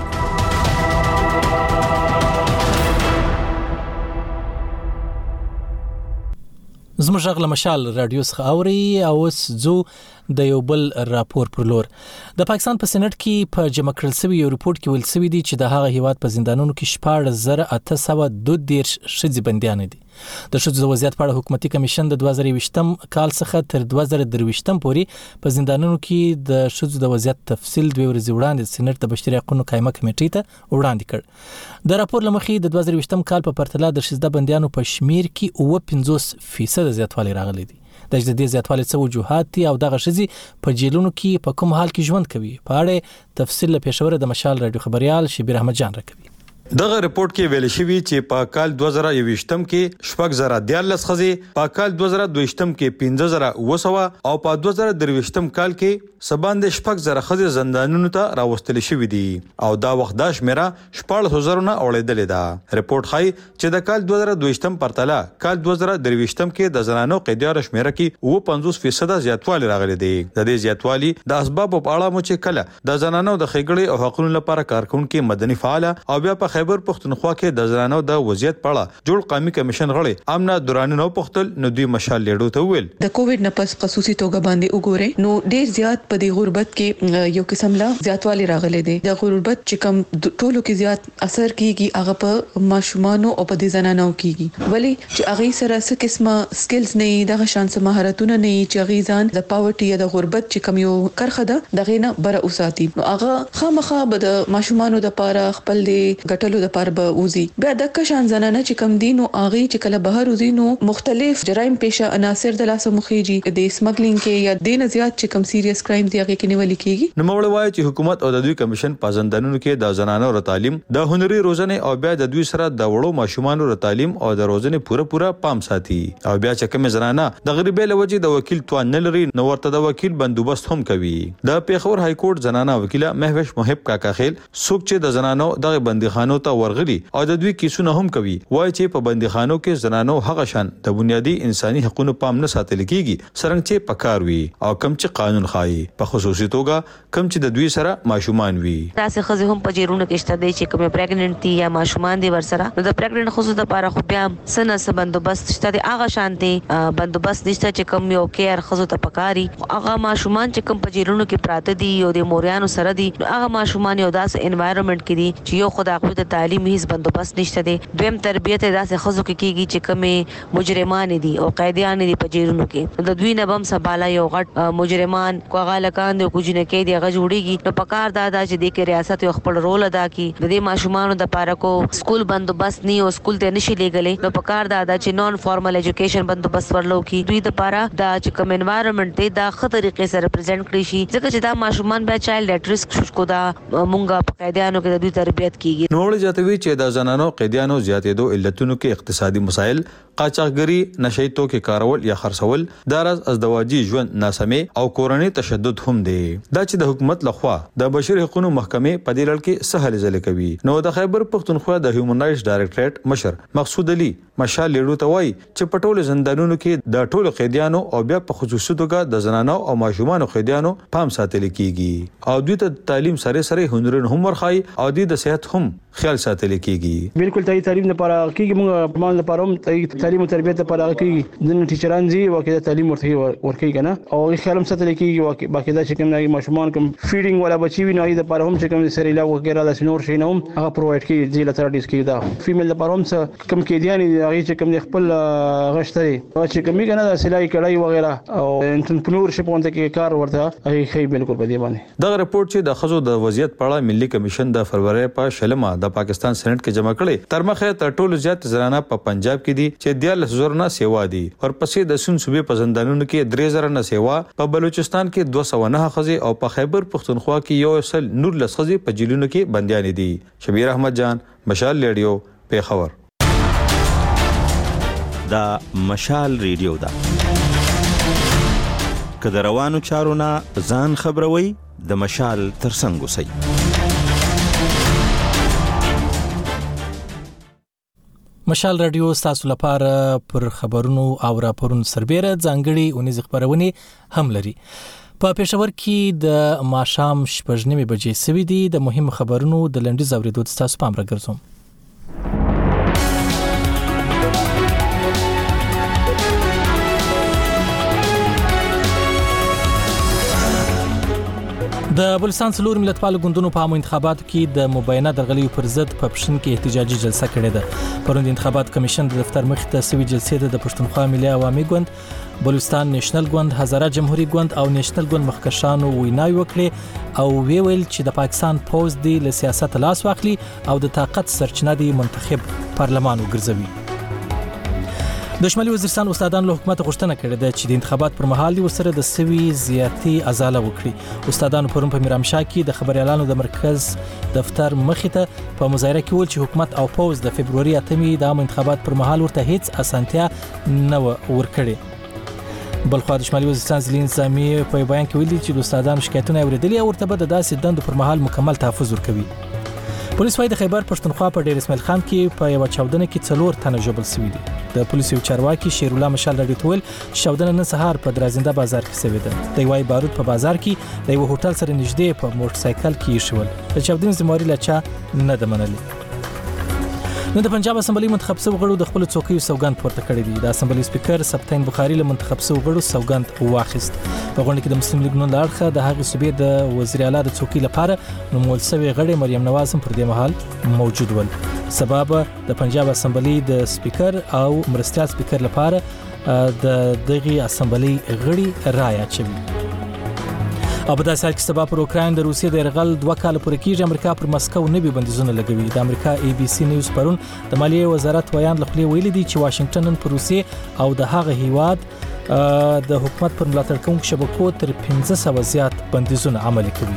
زموږ غل مشال رادیو څخه اوري او زو د یو بل راپور پر لور د پاکستان په سېنات کې په جمع کړل شوی یو ریپورت کې ویل شوی دی چې د هغه هیواد په زندانونو کې شپږ زره اته سوه دوه دیرش شذې بنديان دي د شذو د وضعیت په اړه حکومتي کمیشن د دوه زره یوویشتم کال څخه تر دوه زره درویشتم پورې په زندانونو کې د شذو د وضعیت تفصیل دوه ورځې وړاندې سېنات د بشري حقوقو قائمه کمیټې ته وړاندې کړ د راپور لمخې د دوه زره یوویشتم کال په پرتله د شذ بنديانو په شمیر کې اوه پنځوس فیصد زیاتوالی راغلی دی د دې زیاتوالی څه وجوهات دي او دغه شذې په جیلونو کې په کوم حال کې ژوند کوي په اړه تفصیل له پېښور د مشال رادیو خبريال شبیر احمد جان راکوي دغه ریپورت کې ویل شوی چې په کال دوه زره یوویشتم کې شپږ زره دیارلس خزي په کال دوه زره دویشتم کې پنځه زره اوه سوه او په دوه زره درویشتم کال کې سباند شپږ زره خزي زندانونو ته راوستل شوی دي او دا وخت د شمیره شپږ زره نه اوړېدل ده ریپورت ښایي چې د کال دوه زره دویشتم پرتله کال دوه زره درویشتم کې د زنانو قیدیانو شمیره کې اوه پنځوس فیصد زیاتوالی راغلی دی د دې زیاتوالی د اسباب په اړه مو چې کله د زنانو د خېګړې او حقوقو لپاره کارکونکو مدني فعال او بیا په خیبر پختونخوا کې د زنانو د وضعیت په اړه جوړ قومي کمیشن غړي امنا دوراني نو پختل نو دوی مشال لیډو ته ویل د کووډ نه پس خصوصي توګه باندې وګوره نو ډیر زیات په دې غربت کې یو قسم لا زیاتوالی راغلي دي د غربت چې کم ټولو کې زیات اثر کیږي هغه په ماشومان او په دې زنانو کیږي ولی چې هغه سره څه قسمه سکلز نه دغه شان سم مهارتونه نه چې هغه ځان د پاورټي یا د غربت چې کم یو کرخه ده دغه نه بر اوساتي نو هغه خامخا د ماشومان د لپاره خپل د ګټلو د لپاره به وزي بیا د کشان زنانه چې کم دین او اغي چې کله بهر وزي نو مختلف جرایم پیشه عناصر د لاسه مخېږي د سمګلینګ کې یا دین زیات چې کم سیریس کرایم دی هغه کې نیول کېږي نو موږ وایو چې حکومت او د دوی کمیشن په زندانونو کې د زنانو ر تعلیم د هنري روزنه او بیا د دوی سره د وړو ماشومانو ر تعلیم او د روزنه پوره پوره پام ساتي او بیا چې کوم زنانه د غریبۍ لوجې د وکیل توان نه لري نو ورته د وکیل بندوبست هم کوي د پیښور های کورټ زنانه وکیله مهوش محب کاکا خیل څوک چې د زنانو د بنديخانو ته ورغلي او د دوی کیسونه هم کوي وایي چې په بنديخانو کې زنانو هغه شان د بنیادی انساني حقوقو پام نه ساتل کیږي څنګه چې پکار وي او کم چې قانون خایي په خصوصي توګه کم چې د دوی سره ماشومان وي تاسو خزه هم په جیرونو کې شته دي چې کوم پریګننټ دي یا ماشومان دي ورسره نو د پریګننټ خصوص د لپاره خو بیا سنه سم بندوبست شته دي هغه شانتي بندوبست نشته چې کوم یو کیر خزو ته پکاري هغه ماشومان چې کوم په جیرونو کې پراته دي او د موریانو سره دي هغه ماشومان یو داس انوایرنمنت کې دي چې یو خدای خو د تعلیم هیڅ بندوبست نشته دي دویم تربیت داسې خزو کې کیږي چې کوم مجرمان دي او قیدیان دي په جیرونو کې د دوی نه بم سباله یو غټ مجرمان کوغه لکان دي کوجنه کې دی هغه جوړیږي نو پکار دادا چې د کې ریاست یو خپل رول ادا کوي د دې ماشومانو د لپاره کو سکول بندوبست نه او سکول ته نشي لګلې نو پکار دادا چې نون فارمل ایجوکیشن بندوبست ورلو کی دوی د لپاره دا چې کوم انوایرنمنت دی دا خطر طریقې سره پریزنټ کړی شي ځکه چې دا ماشومان بیا چایلډ ایٹ ریسک شو دا مونږه په قیدیانو کې د دوی تربیت کیږي نو ولې جاتوي چې د زنانو قیدیانو زیاتېدو علتونو کې اقتصادي مسایل قاچاقګری نشئی توکي کارول یا خرڅول دراز ازدواجی ژوند ناسمه او کورنۍ تشدد هم دي دا چې د حکومت لخوا د بشري حقوقو محکمې په دې لړ کې سهل ځل کوي نو د خیبر پختونخوا د هیومن رائټس ډایریکټریټ مشر مقصود علي مشال لیډو ته وایي چې پټول زندانونو کې د ټولو قیدیانو او بیا په خصوصي توګه د زنانو او ماشومانو قیدیانو پام ساتل کیږي او دوی ته تعلیم سره سره هنرونه هم ورخای او دوی د صحت هم خیال ساتل کیږي بالکل ته تعلیم لپاره کیږي موږ په مان لپاره هم تعلیم او تربیت لپاره کیږي د ټیچران زی واکه تعلیم ورته ورکیږي کنه او خیال هم ساتل کیږي واکه باقاعده چې کوم ماشومان کوم فیډینګ ولا بچي وي نه د لپاره هم چې کوم سریلا وغیرہ د سنور شي نه هم هغه پرووایډ کیږي د لاتراډیس کیږي دا فیمیل لپاره هم کوم کېدیان هغه چې کوم خپل غشتري او چې کومي کنه د سلای کړای وغیرہ او انټرپرنورشپ اونته کې کار ورته هي خي بالکل په دې باندې دا رپورت چې د خزو د وضعیت په اړه ملي کمیشن د فروری په شلمه د د پاکستان سېنات کې جمع کړي. تر مخه تر ټولو زیات زنانه په پنجاب کې دي چې دیارلس زره نه سیوا دي. ورپسې د سون صوبې په زندانونو کې درې زره نه سیوا، په بلوچستان کې دوه سوه نه خزي او په خیبر پختونخوا کې یو سل نور لس خزي په جیلونو کې بنديان دي. شبیر احمد جان، مشال ریډیو، پیښور. دا مشال ریډیو ده. که د روانو چارو نه ځان خبروي، د مشال ترڅنګ اوسئ. مشال رادیو ستاسو لپاره پر خبرونو او راپورونو سربېره ځانګړي اونیز خبرونه هم لري. په پېښور کې د ماښام شپږ نیمې بجې سوي دي. د مهم خبرونو د لنډیز اورېدو ستاسو پام راګرځوم. د بلوچستان څلور ملتپال ګوندونو په عامو انتخاباتو کې د مبینه درغلیو پر ضد په پښتون کې احتجاجي جلسه کړې ده. پرون د انتخابات کمیشن د دفتر مخې ته سوي جلسې د پښتونخوا ملي عوامي ګوند، بلوچستان نېشنل ګوند، هزاره جمهوریت ګوند او نېشنل ګوند مخکښانو ویناوي وکړې او ویل چې د پاکستان پوز دی له سیاست لاس واخلي او د طاقت سرچینه دی منتخب پارلمان وګرځوي. د شمالي وزیرستان استادانو له حکومت غوښتنه کړې ده چې د انتخابات پر مهال ورسره د سوي زیاتي ازاله وکړي. استادانو پرون په میرامشاه کې د خبريالانو د مرکز دفتر مخې ته په مظاهره کې ول چې حکومت او پوز د فبرवरी اتمې د عام انتخابات پر مهال ورته هیڅ اسانتیا نه ورکړي. بلخو د شمالي وزیرستان ځلین نظامي په بیان کې ویلي چې د استادانو شکایتونه اوریدلي او ورته به د داسې دندو پر مهال مکمل تحفظ ورکوي. پولیس وايي د خیبر پښتونخوا په ډیر اسماعیل خان کې په یو چاودنه کې څلور تنه ژوبل شوي دي. د پولیسو چارواکي شیرالله مشال رادیو ته ویل چې چاودنه نن سهار په درازنده بازار کې شوې ده. د وايي بارود په بازار کې د یو هوټل سره نږدې په موټر سایکل کې شول. د چاودنې ذمہواري لا چا نه ده منلې. نو د پنجاب اسمبلی منتخب شوی غړو د خپل څوکۍ سوګند پورته کړی دی. د اسمبلی سپیکر سبتین بخاری له منتخب شوی غړو سوګند واخیست. په غونډه کې د مسلم لیگ نن لاړخه د هغې صوبې د وزیر اعلی د څوکۍ لپاره نومول شوی غړي مریم نواز هم پر دې مهال موجود ول. سبب د پنجاب اسمبلی د سپیکر او مرستیال سپیکر لپاره د دغه اسمبلی غړي رائے اچوي. او په داسې حال کې سبا پر اوکراین د روسیې د يرغل دوه کال پورې کېږي. امریکا پر مسکو نوي بندیزونه لګوي. د امریکا ای بي سي نیوز پرون د مالیې وزارت ویان لخوا ویلي دي چې واشنگټن نن پر روسیې او د هغه هیواد د حکومت پر ملاتړ کوونکو شبکو تر پنځه سوه زیات بندیزونه عملي کوي.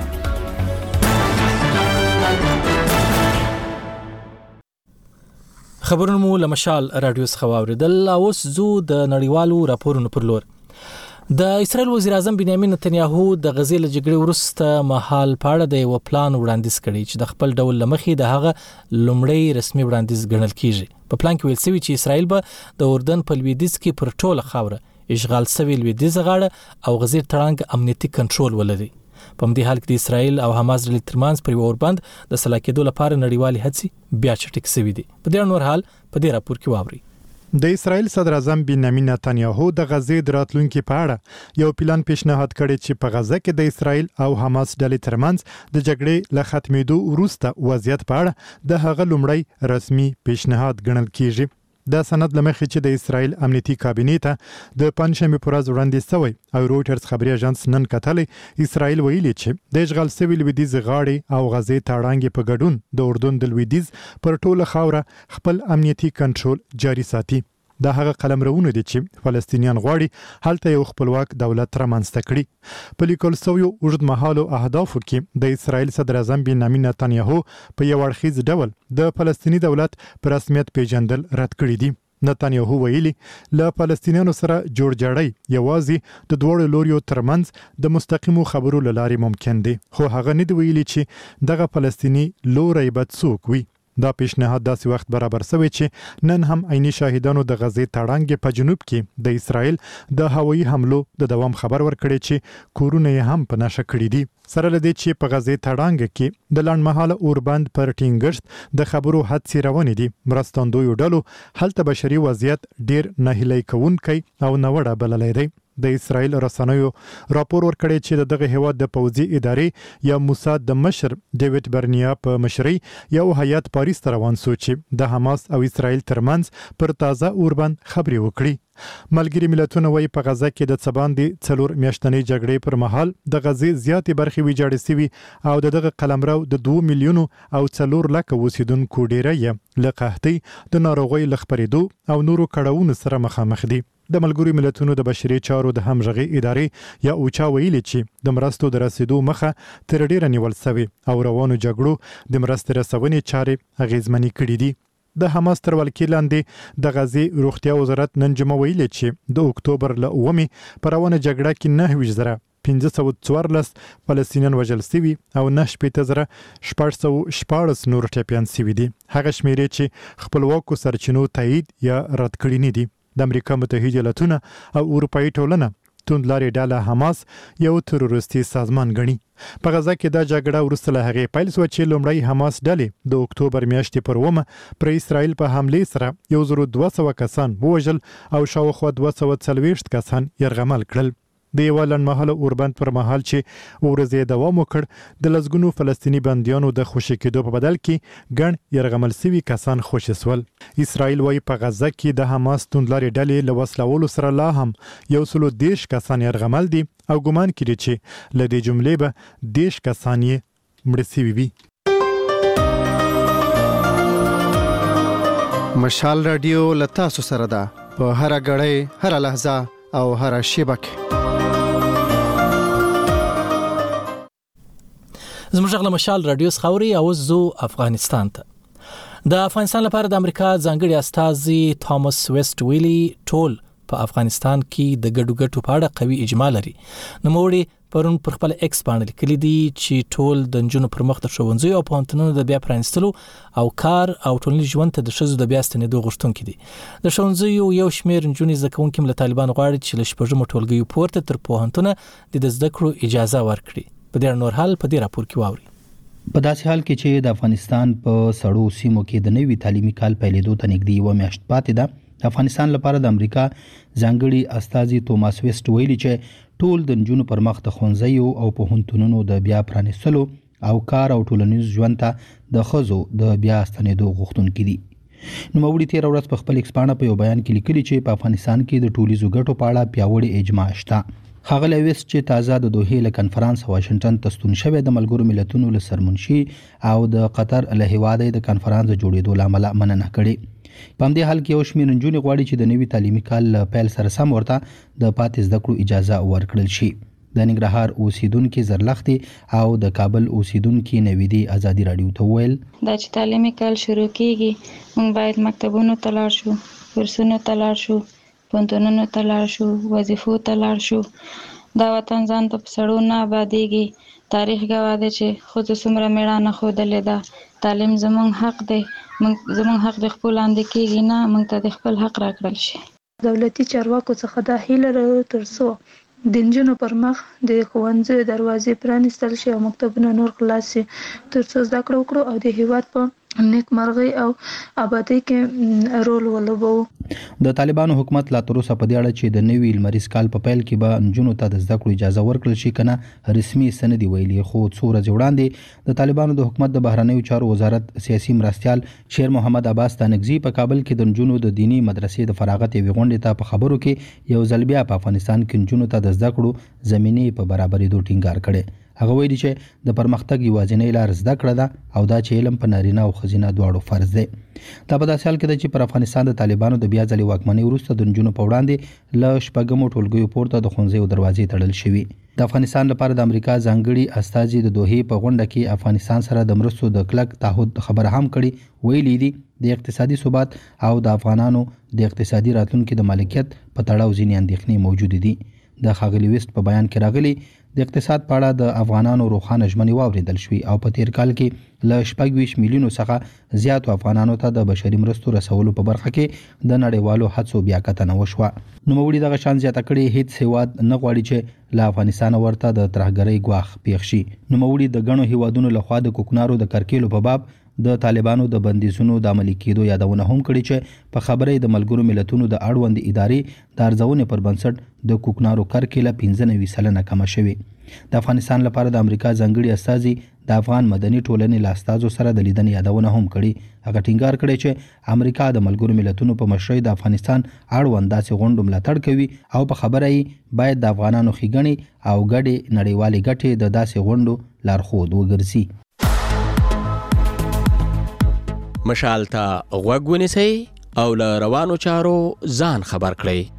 خبرونه مو له مشال رادیو څخه واوریدل. اوس زو د نړیوالو راپورونو پر لور. د اسرائیل وزیر اعظم بنیامین نتنیاهو د غزې له جګړې وروسته مهال پاړه د یو پلان وړاندیز کړی چې د خپل ډول لمخې د هغه لومړی رسمي وړاندیز ګڼل کیږي. په پلان کې ویل شوی چې اسرائیل به د اردن په لویدیځ کې پر ټوله خاوره اشغال شوی لویدیځ غاړه او غزې تړانګ امنیتي کنټرول ولري. په همدې حال کې د اسرائیل او حماس ډلې ترمنځ پر یو اوربند د سلا کېدو لپاره نړیوالې هڅې بیا چټک شوې دي. په دې نور حال په دې راپور کې واوري. د اسرائیل صدر اعظم بنیامین نتنیاهو د غزې د راتلونکو په اړه یو پلان پیشنهاد کړی چې په غزه کې د اسرائیل او حماس ډلې ترمنځ د جګړې له ختمېدو وروسته وضعیت په اړه د هغه لومړی رسمي پیشنهاد ګڼل کیږي. د سند لمخې چې د اسرائیل امنیتي کابینې ته د پنځمې پر ورځ وړاندې شوی او رويټرز خبري اژانس نن کتلې اسرائیل ویلي چې د اشغال شوی لویدیځ غاړې او غزې تړانګې په ګډون د اردن د لویدیځ پر ټوله خاوره خپل امنیتي کنټرول جاري ساتي. دا هغه قلمرونه دي چې فلسطینیان غواړي هلته یو خپلواک دولت رامنځته کړي. په لیکل شویو اوږدمهالو اهدافو کې د اسرائیل صدر اعظم بنیامین نتنیاهو په یو اړخیز ډول د فلسطینی دولت په رسمیت پیژندل رد کړی دي. نتنیاهو ویلي له فلسطینیانو سره جوړ جاړی یوازې د دوه لوريو ترمنځ د مستقیمو خبرو لارې ممکن دي، خو هغه نه دی ویلي چې دغه فلسطینی لوري بد څوک وي. دا پیشنهاد داسې وخت برابر شوی چې نن هم عیني شاهدانو د غزې تړانګ په جنوب کې د اسرائیل د هوایي حملو د دوام خبر ورکړي چې کورونه یې هم په نشه کړی دي. سره لدی چې په غزې تړانګ کې د لړمحاله اوربند پر ټینګښت د خبرو حادثې روانې دي. مرستندویو ډلو هلته بشري وضعیت ډیر نهیلی کوونکی او نوړه بللی دی. د اسرایل رسنیو راپور ورکړی چې دغه هیواد د پوځي ادارې یا موساد د مشر ډیوډ برنیا په مشرۍ یو هیات پاریس ته روان شو چې د حماس او اسرایل ترمنځ پر تازه اوربند خبرې وکړي. ملګری ملتونه وايي په غزه کې د څباندې څلور میاشتنۍ جګړې پر مهال د غزې زیاتې برخې ویجاړې شوي او دغه قلمرو د دوه میلیونو او څلور لکه اوسیدونکو ډیری یې له قحطۍ د ناروغۍ له خپرېدو او نورو کړاوونو سره مخامخ دي. د ملګرو ملتونو د بشري چارو د همغږي ادارې یا اوچا ویلي چې د مرستو د رسیدو مخه تر ډیره نیول شوی او روانو جګړو د مرستې رسونې چارې اغیزمنې کړې دي. د حماس تر ولکې لاندې د غزې روغتیا وزارت نن جمعه ویلي چې د اکتوبر له اومې په روانه جګړه کې نه ویشت زره پنځه سوه څوارلس فلسطینیان وژل شوي او نه شپېته زره شپږ سوه شپاړس نور ټپیان شوي دي. هغه شمیرې چې خپلواکو سرچینو تایید یا رد کړي نه دي. د امریکا متحده ایالاتونه او اروپایي ټولنه توندلارې ډله حماس یو تروریستي سازمان ګڼي. په غزه کې دا جګړه وروسته له هغې پیل شوه چې لومړی حماس ډلې د اکتوبر میاشتې پر اومه پر اسرائیل په حملې سره یو زر دوه سوه کسان ووژل او شاوخوا دوه سوه څلوېښت کسان یرغمل کړل. د یو لنډمهاله اوربند پر مهال چې ورځې دوام وکړ د لسګونو فلسطیني بندیانو د خوشي کېدو په بدل کې ګڼ یرغمل شوي کسان خوشي شول. اسرائیل وايي په غزه کې د حماس توندلارې ډلې له وسلوالو سره لا هم یو سلو دېرش کسان یرغمل دي او ګمان کړي چې له دې جملې به دېرش کسان یې مړه شوي وي. مشال رادیو له تاسو سره ده په هر غړې هر لحظه او هر شیبه کې. زموږ غږ له مشال رادیو څخه اوري او زو افغانستان ته د افغانستان لپاره د امریکا ځانګړي استازي توماس ویسټ ویلي ټول په افغانستان کې د ګډو ګټو په اړه قوي اجماع لري. نوموړي پرون پر خپل ایکس باندې لیکلي دي چې ټول د نجونو پر مخ د ښوونځي او پوهنتونونو د بیا پرانستلو او کار او ټولنیز ژوند ته د ښځو د بیا ستنېدو غوښتونکي دي. د ښوونځیو یو شمېر نجونې زده کوونکي هم له طالبان غواړي چې له شپږمو ټولګیو پورته تر پوهنتونه د زده کړو اجازه ورکړي. په دې نور حال په دې راپور کې واوري. په داسې حال کې چې د افغانستان په سړو سیمو کې د نوي تعلیمي کال پیلېدو ته نږدې یوه میاشت پاتې ده، د افغانستان لپاره د امریکا ځانګړي استازي توماس ویسټ ویلي چې ټول د نجونو پر مخ د ښوونځیو او پوهنتونونو د بیا پرانیستلو او کار او ټولنیز ژوند ته د ښځو د بیا ستنېدو غوښتونکي دي. نوموړي تېره ورځ په خپل ایکس پاڼه په یو بیان کې لیکلي چې په افغانستان کې د ټولیزو ګټو په اړه پیاوړې اجماع شته. ښاغلی ویسټ چې تازه د دوحې له کنفرانس واشنگټن ته ستون شوی د ملګرو ملتونو له سرمنشي او د قطر له هیواده د کنفرانس جوړېدو لامل مننه کړې. په همدې حال کې یو شمېر نجونې غواړي چې د نوي تعلیمي کال له پیل سره سم ورته د پاتې زده کړو اجازه ورکړل شي. د ننګرهار اوسیدونکي زرلختې او د کابل اوسیدونکي نویدي ازادي راډیو ته وویل دا چې تعلیمي کال شروع کیږي موږ باید مکتبونو ته لاړ شو، کورسونو ته لاړ شو، پوهنتونونو ته لاړ شو، وظیفو ته لاړ شو. دا وطن ځان ته په سړو نه آبادېږي. تاریخ ګواه دی چې ښځو څومره مېړانه ښودلې ده. تعلیم زموږ حق دی، زموږ حق د خپل لاندې کېږي نه، موږ ته د خپل حق راکړل شي. دولتي چارواکو څخه دا هیله لرو تر څو د نجونو پر مخ د ښوونځیو دروازې پرانیستل شي او مکتبونه نور خلاص شي تر څو زده کړه وکړو او د هیواد په نیکمرغۍ او آبادۍ کې رول ولوبوو. د طالبانو حکومت لا تر اوسه په دې اړه چې د نوي لمریز کال په پیل کې به نجونو ته د زده کړو اجازه ورکړل شي کنه رسمي سند ویلي، خو څو ورځې وړاندې د طالبانو د حکومت د بهرنیو چارو وزارت سیاسي مرستیال شیر محمد عباس تانکزي په کابل کې د نجونو د دینی مدرسې د فراغت یوې غونډې ته په خبرو کې یو ځل بیا په افغانستان کې نجونو ته د زده کړو زمینې په برابرېدو ټینګار کړی. هغه ویلي چې د پرمختګ یوازینۍ لار زده کړه ده او دا چې علم په نارینه او ښځینه دواړو فرض دی. دا په داسې حال کې ده چې پر افغانستان د طالبانو د بیا ځلې واکمنۍ وروسته د نجونو په وړاندې له شپږمو ټولګیو پورته د ښوونځیو دروازې تړل شوي. د افغانستان لپاره د امریکا ځانګړي استازي د دوحې په غونډه کې افغانستان سره د مرستو د کلک تعهد خبره هم کړې. ویلي دي د اقتصادي ثبات او د افغانانو د اقتصادي راتلونکي د مالکیت په تړاو ځینې اندېښنې موجود دي. د ښاغلي ویسټ په بیان کې راغلي د اقتصاد په اړه د افغانانو روښانه ژمنې واورېدل شوې او په تیر کال کې له شپږ ویشت میلیونو څخه زیاتو افغانانو ته د بشري مرستو رسولو په برخه کې د نړیوالو هڅو بیاکتنه وشوه. نوموړي دغه شان زیاته کړې هیڅ هیواد نه غواړي چې له افغانستانه ورته د ترهګرۍ ګواښ پیښ شي. نوموړي د ګڼو هیوادونو لخوا د کوکنارو د کرکیلو په باب د طالبانو د بندیزونو د عملي کېدو یادونه هم کړې چې په خبره د ملګرو ملتونو د اړوند ادارې د ارزونې پر بنسټ د کوکنارو کرکیله پنځه نوي سلنه کمه شوې. د افغانستان لپاره د امریکا ځانګړي استازي د افغان مدني ټولنې له استازو سره د لیدنې یادونه هم کړې. هغه ټینګار کړی چې امریکا د ملګرو ملتونو په مشرۍ د افغانستان اړوند داسې غونډو ملاتړ کوي او په خبره یې باید د افغانانو ښېګڼې او ګډې نړیوالې ګټې د داسې غونډو لارښود وګرځي. مشال ته غوږ ونیسئ او له روانو چارو ځان خبر کړئ.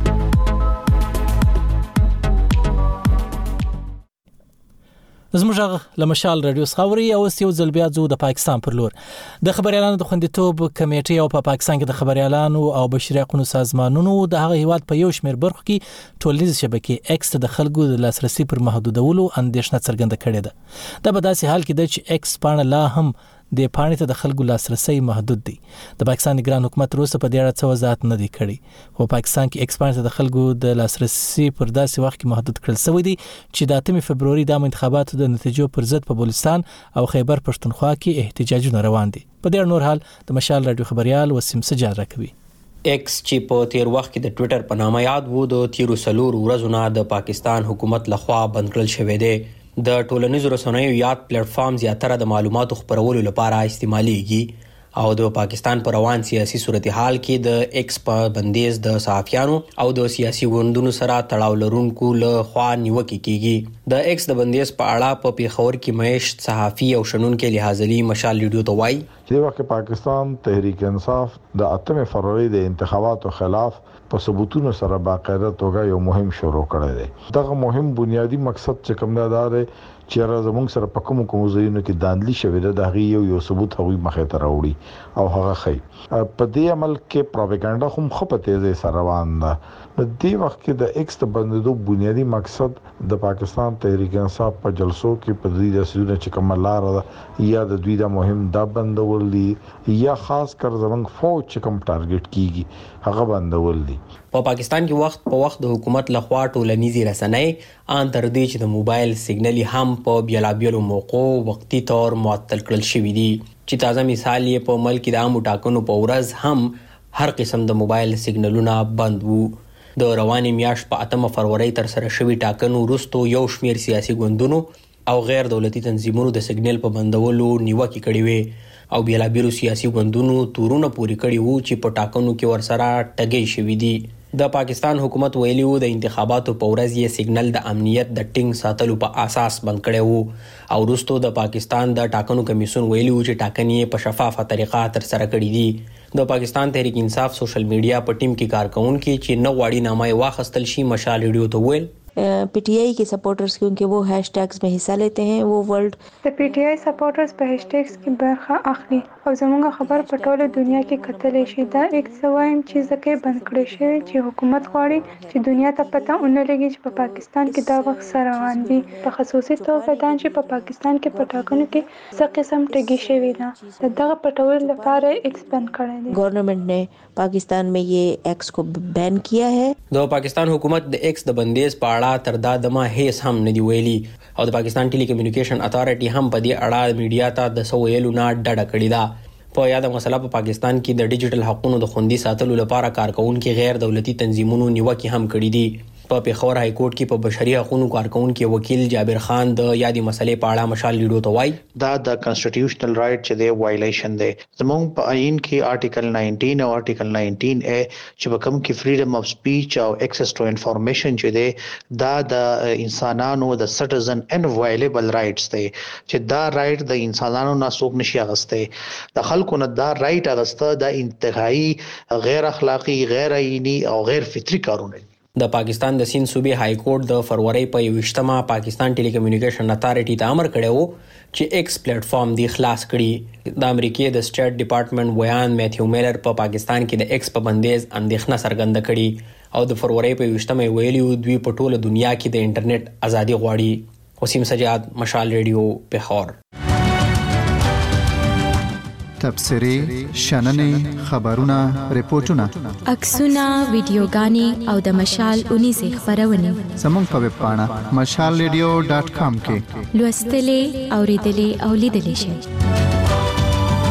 زموږ له مشال رادیو څخه اوري او یو ځل بیا ځو د پاکستان پر لور. د خبريالانو د خوندیتوب کمیټې او په پاکستان کې د خبريالانو او بشري حقوقو سازمانونو د هغه هیواد په یو شمېر برخو کې ټولنیز شبکې ایکس د خلکو د لاسرسي پر محدودولو اندېښنه څرګنده کړې ده. دا په داسې حال کې ده چې ایکس پاڼه لا هم د پاڼې ته د خلکو لاسرسي محدود دي. د پاکستان ګران حکومت روسه په دې اړه څه وضاحت نه دی کړی. خو پاکستان کې ایکس پاڼې ته د خلکو د لاسرسي پر داسې وخت کې محدود کړل شوی دی چې د اتم فبروري د انتخاباتو د نتیجو پر ضد په بلوچستان او خیبر پښتونخوا کې احتجاجونه روان دي. په دې نور حال د مشال رادیو خبريال وسیم سجاد راکوي. ایکس چې په تیر وخت کې د ټوئیټر په نامه یاد وو د تیرو سلور ورځو نه د پاکستان حکومت لخوا بند کړل شوی دی. د ټولنیزو رسنیو یاد پلیټ فارم زیاتره د معلوماتو خپرولو لپاره استعمالېږي او د پاکستان پر روان سیاسي صورتحال کې د ایکس په بندیز د صحافیانو او د سیاسي ګوندونو سره تړاو لرونکو له خوا نیوکه کیږي. د ایکس د بندیز په اړه په پیښور کې مېشت صحافي او شنونکو لحاظلي مشال ریډیو ته وایي چې وخت پاکستان تحریک انصاف د اتم فروری د انتخاباتو خلاف په ثبوتونو سره باقاعده توګه یو مهم شروع کړی دی. دغه مهم بنیادی مقصد چې کوم دا دی چې راځمږ سره په کوم کوم ځایونو کې داندلی شوی دی د هغه یو یو ثبوت هغوی مخې ته راوړي او هغه خي په دې عمل کې پروپاګاندا هم خپه تیزه سره روان ده. په دې وخت کې د ایکس د بندیدو بنیادی مقصد د پاکستان تحریک انصاف په جلسو کې په دې د سیدونه چې کوم لار ده یا د دوی د مهم دا بندول دي یا خاص کر زمنګ فوج چې کوم ټارګټ کیږي هغه بندول دي. په پا پاکستان کې وخت په وخت د حکومت لخوا ټولنیزي رسنۍ ان تر دې چې د موبایل سیګنل هم په بیلابیلو موقعو وقتی طور معطل کړل شوی دي. چې تازه مثال یې په ملک د عامو ټاکنو په ورځ هم هر قسم د موبایل سیګنلونه بند وو. د روانې میاشت په اتمه فروری تر سره شوی ټاکنو وروسته یو شمېر سیاسي ګوندونو او غیر دولتي تنظیمونو د سیګنل په بندولو نیوکې کړې وې او بیلابیلو سیاسي ګوندونو تورونه پوري کړي وو چې په ټاکنو کې ورسره ټګي شوی دي. د پاکستان حکومت ویلی وو د انتخاباتو په ورځ یې سیګنل د امنیت د ټینګ ساتلو په اساس بند کړی وو او وروسته د پاکستان د ټاکنو کمیسیون ویلی وو چې ټاکنې په شفافه طریقه تر سره کړې دي. د پاکستان تحریک انصاف سوشل میډیا په ټیم کې کارکونکو چې نو غواړي نامه واخستل شي مشال ریډیو ته ویل P T I के सपोर्टर्स क्योंकि वो हैशटैग्स में हिस्सा लेते हैं वो वर्ल्ड د پی ټی آی سپورټرز په هاشټیګز کې برخه اخلي او زموږ خبر په ټوله دنیا کې کتلې شي. دا یک سوایم چې ځکه بند کړی شوی چې حکومت غواړي چې دنیا ته پته ونه لګي چې په پاکستان کې دا وخت سره روان دي. په خصوصي توګه دا چې په پاکستان کې په ټاکنو کې څه قسم ټګي شوی ده دغه پټول لپاره ایکس بند کړی دی. गवर्नमेंट ने पाकिस्तान में ये एक्स को बैन किया है. د پاکستان حکومت د ایکس د بندیز په اړه تر دا دمه هیڅ هم نه دی ویلي او د پاکستان ټیلی کمیونیکیشن اتھارټي هم په دې اړه میډیا ته د سو ویلو نه ډډه کړې ده. په یاده مسله په پاکستان کې د ډیجیټل حقوقو د خوندي ساتلو لپاره کارکونکو غیر دولتي تنظیمونو نیوکې هم کړې دي. په پیښور های کورټ کې په بشري حقوقو کارکونکو وکیل جابر خان د یادي مسلې په اړه مشال لیډو ته وایي دا د کانسټیټیوشنل رائټ چې دی وایلیشن دی. زموږ په آئین کې آرټیکل نائنټین او آرټیکل نائنټین اے چې په کوم کې فریډم اف سپیچ او ایکسس ټو انفارمیشن چې دی دا د انسانانو د سټیزن انوایلیبل رائټس دی چې دا رائټ د انسانانو نه څوک نشي اغسته. د خلکو نه دا رائټ اغسته د انتهایی غیر اخلاقی غیر آئینی او غیر فطری کارونه. د پاکستان د سیند صوبې های کورټ د فروری په یوشتمه پاکستان ټیلی کمیونیکیشن اتھارټي ته امر کړی وو چې ایکس پلیټ فارم دی خلاص کړي. د امریکای د سټیټ ډپارټمنټ ویان میتھیو میلر په پاکستان کې د ایکس په بندیز اندېښنه څرګنده کړي او د فروری په یوشتمه ویلی دوی په ټوله دنیا کې د انټرنیټ ازادي غواړي. وسیم سجاد مشال ریډیو پیښور. تبصرې شننې خبرونه ریپورتونه عکسونه ویډیوګانې او د مشال اونیزه خبرونه زموږ په ویب پاڼه مشال ریډیو ډاټ کام کې لوستلې اوریدلې او لیدلې شئ.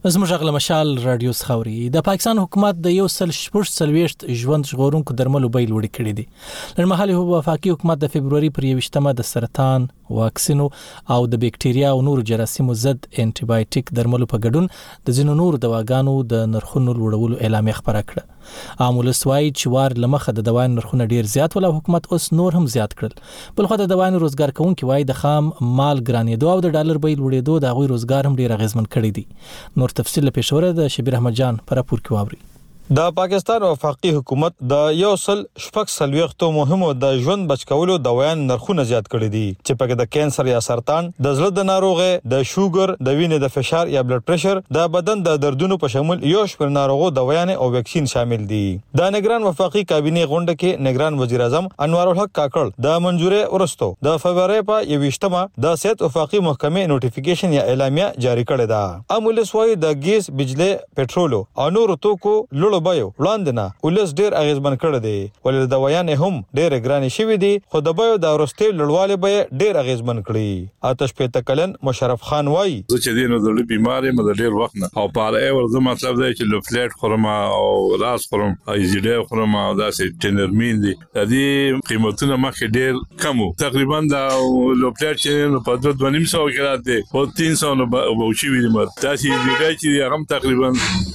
زموږ غل مشال رادیو سخوري د پاکستان حکومت د یو سل شپږ سلويشت ژوند ژغورونکو درملو بیل وړي کړی دي لرمحلي هو وفاقي حکومت د فبرवरी پر یوشتمه د سرطان واکسینو او د بکټریا او نور جراثیمو ضد انټي بایوټیک درملو په ګډون د ځینو نور دواګانو د نرخونو لوړولو اعلان خبره کړه عامل سوای چې وار لمخه د دوايانو نرخونه ډیر زیات ول حکومت اوس نور هم زیات کړل بلخو د دوايانو روزګار کوونکي وای د خام مال ګرانېدو او د ډالر بیل وړېدو د غوي روزګار هم ډیر غیزمن کړی دي نور تفصیل له پېښوره د شبیر احمد جان پر پور کې واوري د پاکستان وفاقي حکومت د یو سل شپږ سلويختو مهمو د ژوند بچکولو دوايان نرخونه زیات کړي دي چې پکې د کانسر یا سرطان د زړه د ناروغي د شوګر د وینې د فشار یا بلډ پريشر د بدن د دردونو په شمول یو شمېر ناروغو دوايان او ویکسین شامل دي د نگران وفاقي کابینه غونډه کې نگران وزیر اعظم انوار الحق کاکړ د منځوري ورستو د فبرवरी په یوشتمه د صحت وفاقي محکمې نوټیفیکیشن یا اعلامیه جاری کړې ده امول سوای د ګیس بجلی پټرول او نور توکو لوړ بایو وړاندنه ولس ډیر اغیزمن کړی دی ولې د ویان هم ډیر ګران شوی دی خو د بایو د ورستي لړواله به ډیر اغیزمن کړی آتش پته کلن مشرف خان وای زه چې دینو د لوی بیماری مده ډیر وخت نه او په اړه ورته مطلب دی چې لو فلیټ خورم او راس خورم ایزیډه خورم او داسې ټینرمین دی د دې قیمتونه مخکې ډیر کم تقریبا د لو فلیټ چې په دوه دوه نیم سو کې راځي او تین سو نو بوچی وی مر تاسو دې چې هغه تقریبا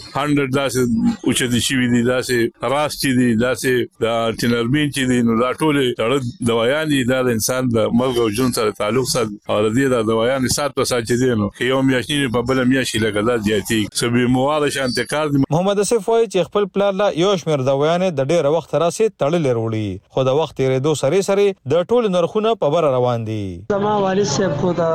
صد داسې او چې دي وی دي داسې راس چې دي داسې د ټینرمین چې دي نو دا ټول د دوايان دي د انسان د مرګ او ژوند سره تعلق ساتي او د دې د دوايان سات په سات چې دي نو یو میاشتې په بل میاشتې لګا د زیاتی سبي مواد شانت کار دي محمد اسف وای چې خپل پلان لا یو شمیر دوايان د ډېر وخت راسي تړلې وروړي خو د وخت تیرېدو سره سره د ټول نرخونه په بر روان دي زما والد صاحب کو د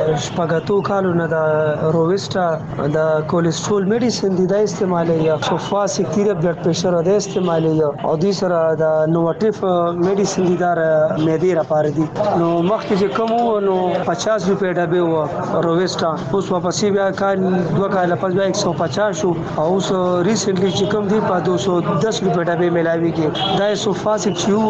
شپږاتو کالو نه د رويسټا د کولیسټرول میډیسن دي د استعمال یا صفاسک تیر بلډ پريشر د استعمال او د سره د نوټیف میډیسن دي دار مېدی را پاره دي نو مخکې چې کوم نو پچاس روپے ډبه و رويسټا اوس واپس بیا کال دوه کال پس بیا یک سو پچاس شو او اوس ریسنټلی چې کوم دی په دو سو دس روپے ډبه ملاوي کې دا صفاسک چې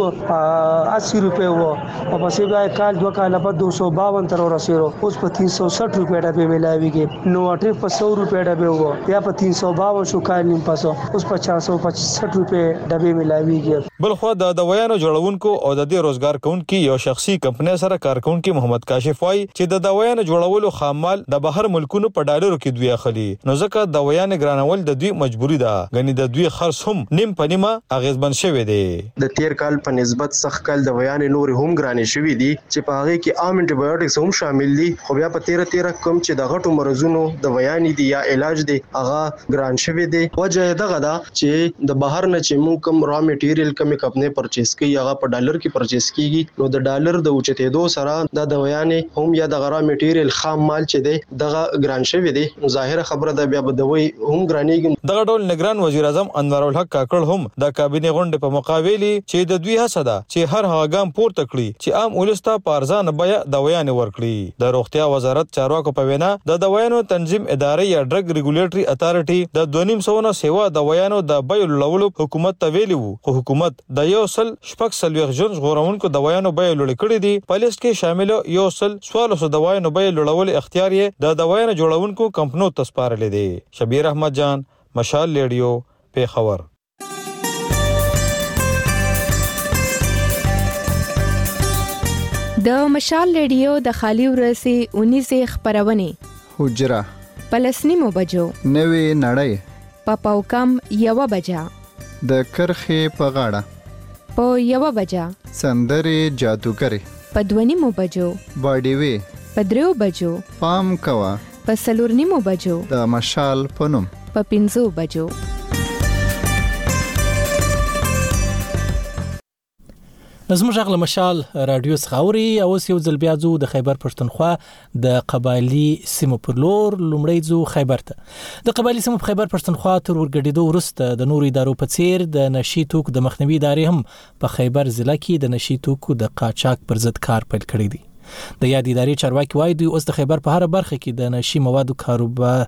و اسی روپے و واپس بیا کال دوه کال په دو سو باون تر ورسېرو اوس په تین سو ساٹھ روپے ډبه ملاوي کې نوټیف په سو روپے ډبه و بیا په تین سو باون شو کال نیم پاسو اوس په چار سو پچاس روپے ډبه ملاويږي بلخو د دوايانو جوړونکو او د دې روزګار کوونکو یو شخصي کمپنۍ سره کارکونکو محمد کاشف وای چې د دوايانو جوړولو خامل د بهر ملکونو په ډالرو کې دوی اخلي نو ځکه دوايانو ګرانول د دوی مجبوری ده غني د دوی خرڅ هم نیم پنیمه اغیزمن شوی دی د تیر کال په نسبت سخت کال دوايانو نور هم ګرانې شوی دي چې په هغه کې عام انټي بایوټکس هم شامل دي خو بیا په تیر تیر کم چې د غټو مرزونو دوايانې دي یا علاج دي هغه ګران شوی دي وجه دغه دا چې د بهر نه چې موږ کوم را میټیریل کم کپنه پرچیز کوي هغه په ډالر کې پرچیز کیږي نو د ډالر د اوچتېدو سره د دوايانې هم یا د غرا میټیریل خام مال چې دی دغه ګران شوی دی ظاهر خبره ده بیا به دوی هم ګرانېږي دغه ډول نگران وزیر اعظم انوار الحق کاکړ هم د کابینه غونډې په مقابله چې د دوی هڅه ده چې هر هغه ګام پورته کړي چې عام ولستا په ارزان بیه دوايانې ورکړي د روغتیا وزارت چارواکو په وینا د دوايانو تنظیم ادارې یا ډرګ ریګولیټري اتارټي د دوه نیم سوه سیوا دوايانو د بیو لولو حکومت ته ویلي وو خو حکومت د یو سل شپږ سلويخ جون غوړونکو دوايانو بیو لوړ کړی دي په لیست کې شامل یو سل سوالو دوايانو بیو لوړول اختیار یې د دوايانو جوړونکو کمپنیو ته سپارلې دي شبیر احمد جان مشال ریډیو پیښور د مشال ریډیو د خالي ورسي اونیزه خبرونه حجره پلسنیمو بجو نوې نړۍ پاپاو کم یو بجا د کرخې په غاړه په یو بجا سندري جادوګری په دونیمو بجو باډي وی په دریو بجو پام کوا په سلورنیمو بجو د مشال پنوم په پنځو بجو زموږ غل مشال رادیو سخوري او یو ځل بیا زو د خیبر پښتونخوا د قبایلی سیمو پر لور لومړی زو خیبر ته د قبایلی سیمو په خیبر پښتونخوا تر ورګډېدو وروسته د نورو ادارو په څیر د نشي توکو د مخنیوي ادارې هم په خیبر ضلع کې د نشي توکو د قاچاق پر ضد کار پیل کړی دی د یاد ادارې چارواکي وایي دوی اوس د خیبر په هر برخه کې د نشي موادو کاروبار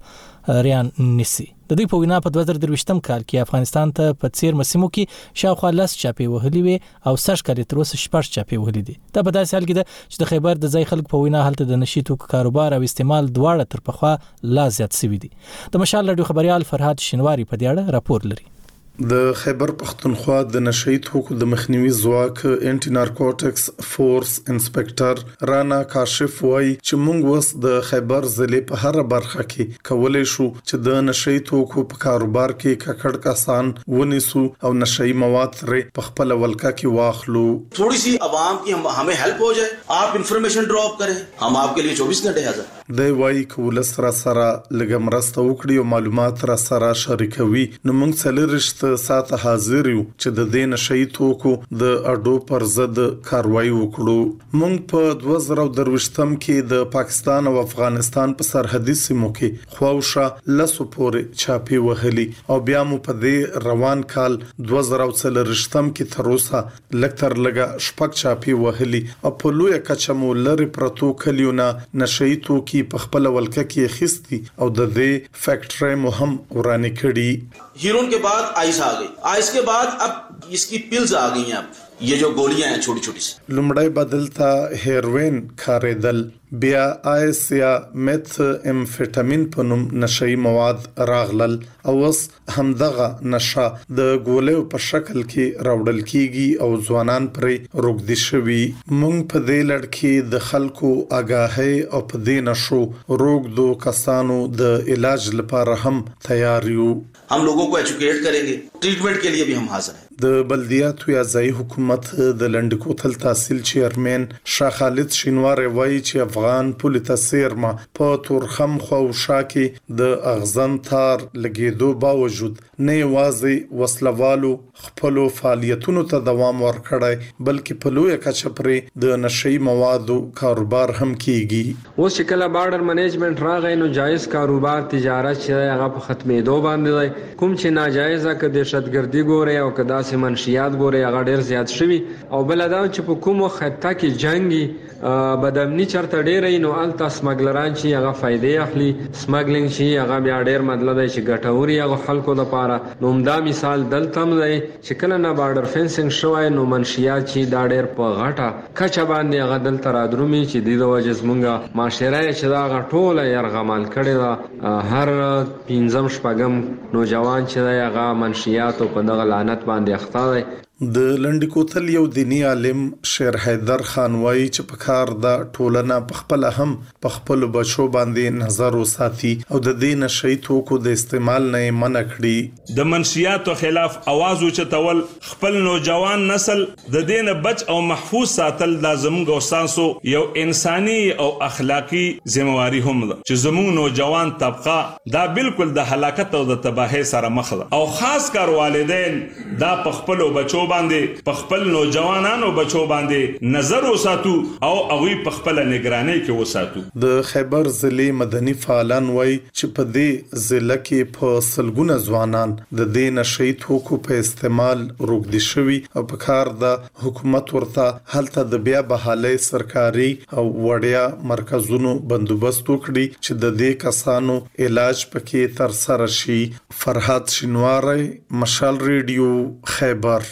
ریان نیسي. د دوی په وینا په دوه زره درویشتم کال کې افغانستان ته په څیر مسیمو کې شاوخوا لس چاپې وهلې وي او سږ کال تر اوسه شپږ چاپې وهلې دي. دا په داسې حال کې ده چې د خیبر د ځای خلک په وینا هلته د نشي توکو کاروبار او استعمال دواړه تر پخوا لا زیات شوي دي. د مشال رادیو خبريال فرهاد شینواری په دې اړه راپور لري. د خیبر پختونخوا د نشئی توکو د مخنیوي ځواک انټي نارکوټکس فورس انسپکټر رانا کاشف وای چې موږ وس د خیبر ضلع په هر برخه کې کولای شو چې د نشئی توکو په کاروبار کې ککړ کسان ونیسو او نشئی مواد لري په خپل ولکه کې واخلو. थोड़ी सी आवाम की हम हमें हेल्प हो जाए, आप इंफॉर्मेशन ड्रॉप करें, हम आपके लिए चौबीस घंटे हाजिर. د وای کول سره سره لګمرسته وکړي او معلومات را سره شریکوي. نو موږ څلورشت ساعت حاضر یو چې د دې نشئی توکو د اډو پر ضد کاروایی وکړو. موږ په دوه زره درویشتم کې د پاکستان او افغانستان په سرحدي سیمو کې خواوشه لسو پورې چاپی وهلي او بیا مو په دې روان کال دوه زره څلورشتم کې تر اوسه لکتر لګه شپږ چاپی وهلي او په لوی کچمو لري پرتو کلیونه نشئی توکي په خپل ولکه کې خستی او د دې فیکټری مو هم ورانه کړي. हीरोइन के बाद आइस आ गई, आइस के बाद अब इसकी पिल्स आ गई हैं. अब ये जो गोलियां हैं छोटी छोटी सी, لمړی بدلتا هیروین کاریدل بیا آیس یا میث امفیټامین په نوم نشئی مواد راغلل او اوس همدغه نشه د ګولیو په شکل کې راوړل کیږي او ځوانان پرې روږدي شوي. موږ په دې لړ کې د خلکو آگاهي او په دې نشو روږدو کسانو د علاج لپاره هم تیار یو. हम लोगों को एजुकेट करेंगे, ट्रीटमेंट के लिए भी हम हाजिर हैं. د بلدیاتو یا ځای حکومت د لنډکوتل تحصیل چیرمن شاه خالد شینواری وایي چې افغان پولی تسیرما په تورخم خوشا کې د اغزن تار لګیدو باوجود نه یوازې وسلوالو خپل فعالیتونو ته دوام ورکړای بلکې په لوی کچه پرې د نشئی موادو کاروبار هم کیږي. اوس چې کله بارډر منیجمنت راغی نو جایز کاروبار تجارت چې هغه په ختمېدو باندې کوم چې ناجایزه ک دهشتګردي ګوري او کدا سي منشيات ګوري هغه ډیر زیات شوی او بل دا چې په کومو خطه کې جنگي بدامني چرته ډیرې نو التا سمګلران چې هغه فائدې اخلي, سمګلینګ چې هغه بیا ډیر مطلب دی چې ګټوري هغه خلکو لپاره. نو دا مثال دلته هم دی چې کله نه بارډر فینسینګ شوی نو منشيات چې دا ډیر په غټه کچه باندې هغه دلته رادرومي چې د وجه زمونږه معاشره چې دا غټوله يرغمال کړي دا هر پنځم شپږم نوجوان چې هغه منشيات په دغه لعنت باندې اخته دی. د لنډکوتل یو دینی عالم شیر حیدر خان وایي چې په کار د ټولنه په خپل هم په خپل بچو باندې نظر وساتي او د دې نشئی توکو د استعمال نه منع کړي. د منشیاتو خلاف आवाज اوچتول خپل نوجوان نسل د دین بچ او محفوظ ساتل د زموږ اوسانسو یو انساني او اخلاقی ذمہواری هم ده چې زموږ نوجوان طبقه دا بالکل د هلاکت او د تباہی سره مخ ده او خاص کار والدین دا په خپل بچو باندې په خپل نوجوانانو بچو باندې نظر وساتو او هغه په خپل نگرانی کې وساتو. د خیبر ضلع مدني فعالان وای چې په دې ضلع کې په سلګونه ځوانان د دې نشئی توکو په استعمال روږدي شوي او په کار د حکومت ورته هلته د بیا بحالي سرکاري او وړیا مرکزونو بندوبست وکړي چې د دې کسانو علاج پکې تر سره شي. فرهاد شینواری، مشال ریډیو، خیبر.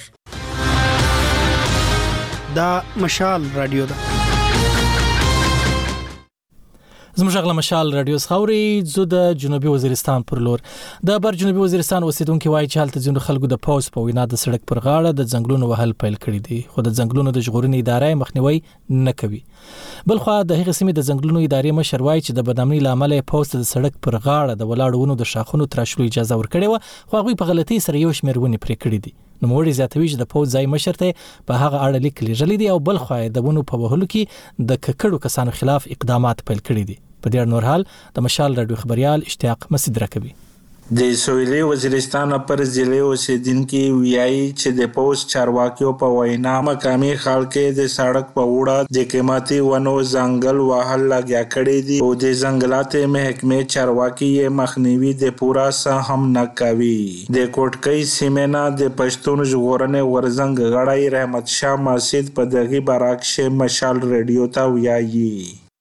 دا مشال رادیو ده. زموږ غلا مشال رادیو خوري زو د جنوبي وزیرستان پر لور. د بر جنوبي وزیرستان اوسیدونکو وایي چې حالت ځینو خلکو د پاوس په وینا د سړک پر غاړه د ځنګلونو وهل پیل کړی دي خو د ځنګلونو د ژغورنې ادارې مخنیوي نه کوي. بلخو د هغې سیمې د ځنګلونو ادارې مشر وایي چې د بدامنۍ لامل پاوس د سړک پر غاړه د ولاړو ونو د شاخونو تراشلو اجازه ورکړې و خو هغوی په غلطۍ سره یو شمېر ونې پرې کړې دي. نو موږ زیاتوي چې د پوز ځای مشر ته په هغه اړه لیک لېږلي دي او بل خو د ونو په وهلو کې د ککړو کسانو خلاف اقدامات پیل کړي دي. په دې نور حال د مشال رادیو خبريال اشتیاق مسعود راکوي. د سویلي وزیرستان پر ضلع اوسیدونکو ویایي چې د پوز چارواکیو په وینا مقامي خلک د سړک په وړه د قیمتي ونو ځنګل وهل لګیا کړي دي او د ځنګلات محکمې چارواکي یې مخنیوي د پورا سه هم نه کوي. د کوټکۍ سیمه د پښتون ژغورنې ورزنګ غړی رحمت شاه مسعود په دغه برعکس مشال ریډیو ته ویایي د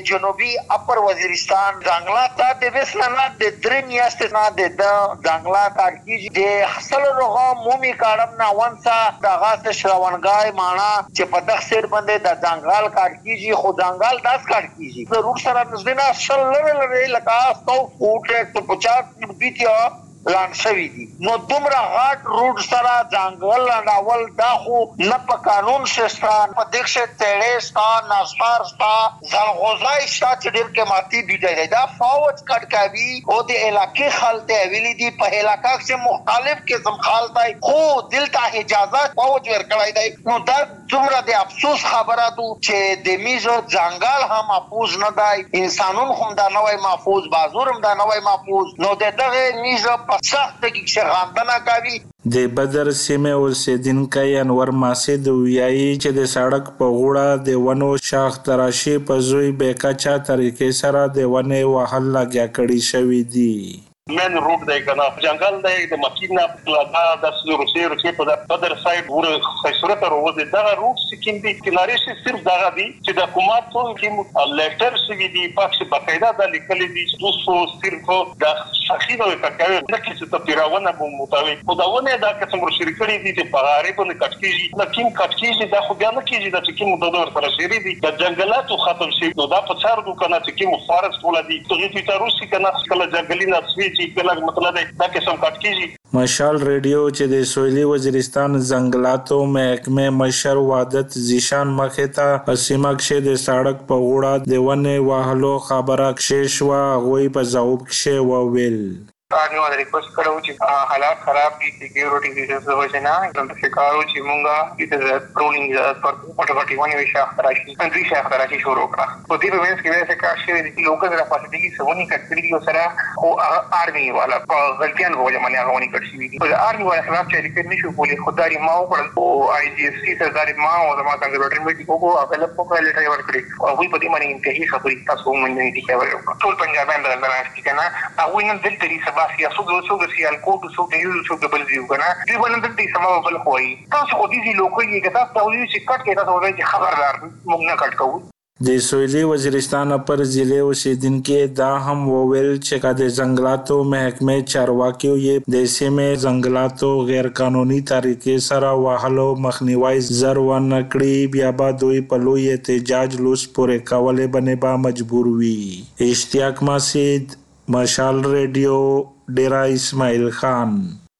د جنوبي اپر وزیرستان ځنګلات دا د وسلنا د درې میاشتې نه د ځنګلات کارکیږي د حاصل رغه مومي کارم نه ونسا د غاز شراونګای مانا چې په دغه سیر باندې د ځنګل کارکیږي خو ځنګل داس کارکیږي د روټ سره نزدینا شل لري لکه ستو فوټ ته پچاس بیتیا لان شوی دي نو دومره غاټ روډ سره ځنګل لاول دا خو نه په قانون شستان په دښه تړې ستا ناسپار ستا زلغوزای شتا چې ډېر کې ماتي دی دی دا فوج کټکاوي او د علاقې خلته ویلي دي په علاقې کې مختلف قسم خالتای خو دلته اجازه فوج ورکړای دی نو دا دومره د افسوس خبره ده چې د میزو ځنګل هم محفوظ نه دی انسانون هم دا نه وای محفوظ بازور هم دا نه وای محفوظ نو دغه میزو سخت کې شغاندنه کوي د بدر سیمه اوسیدونکي انور ماسد ویایي چې د سړک په غوړه د ونو شاخ تراشي په زوی بیکاچا طریقې سره د ونه وهل لګیا کړی شوی دی من روډ دی کنه جنگل دی د مکینه پلاټا د روسي روسي په بدر سایډ ور خسرت وروزه دا روډ سکیم دی کناري شي صرف دا دی چې د حکومت ټول کې لیټر سوي دی پاکه بقاعده د لیکل دي چې صرف د شخصي نو تکوي نه چې ته پیراونه مو متوي خو دا ونه دا چې څنګه شریکړي دي چې په غریب نه کټکیږي لکه کټکیږي دا خو بیا نه کیږي د چې کوم د دور سره شری دي د جنگلاتو ختم شي نو دا په څار دو کنه چې کوم فارست ولدي ته چې روسي کنه کله جنگلینا سوي مطلب دا قسم کټ کیږي مشال ریډیو چې د سویلي وزیرستان ځنګلاتو محکمه مشر وادت زیشان مخه ته سیمه کې د سړک په غوړه د ونه وهلو خبره کې شو غوي په ځواب کې و ویل آرمی والا ریکوست کړو چې حالات خراب دي سکیورټي ریزنز د وجه نه کوم څه کارو چې مونږه د پرونینګ پر پټ ونه وي شاخ راشي اندري شاخ راشي شروع کړه په دې وینس کې ویسه کار شوی دي لوګو سره پاتې دي سونی کټري یو سره او آرمی والا په غلطیان وجه باندې هغه ونی کټ شي دي په آرمی والا خلاف چې ریکټ نشو کولی خدای ما وکړل او آی جی اس سی سردار ما او زما څنګه روټر میټ کوو هغه په خپل لیټر ورکړي او وی په دې باندې انتهایی خبرې تاسو مونږ نه دي کېږي ټول پنجابیان بدل راځي کنه هغه نن دلته دې سبا یا څو څو د سیال کوډ څو د یو څو د بل دیو کنه دی باندې د سما بل خوای تاسو خو دې لوکل یې کتا تاسو چې کټ کې تاسو ورته خبردار موږ نه کټ کوو د سویلي وزیرستان پر ضلع اوسیدونکو دا هم وویل چې کله د ځنګلاتو محکمه چارواکیو یې د سیمې ځنګلاتو غیر قانوني طریقې سره وهلو مخنیوي زر ونه کړی بیا به دوی په لوی احتجاج لوس پورې کولې باندې به مجبور وي اشتیاق مسجد مشال ریډیو ډیرا اسماعیل خان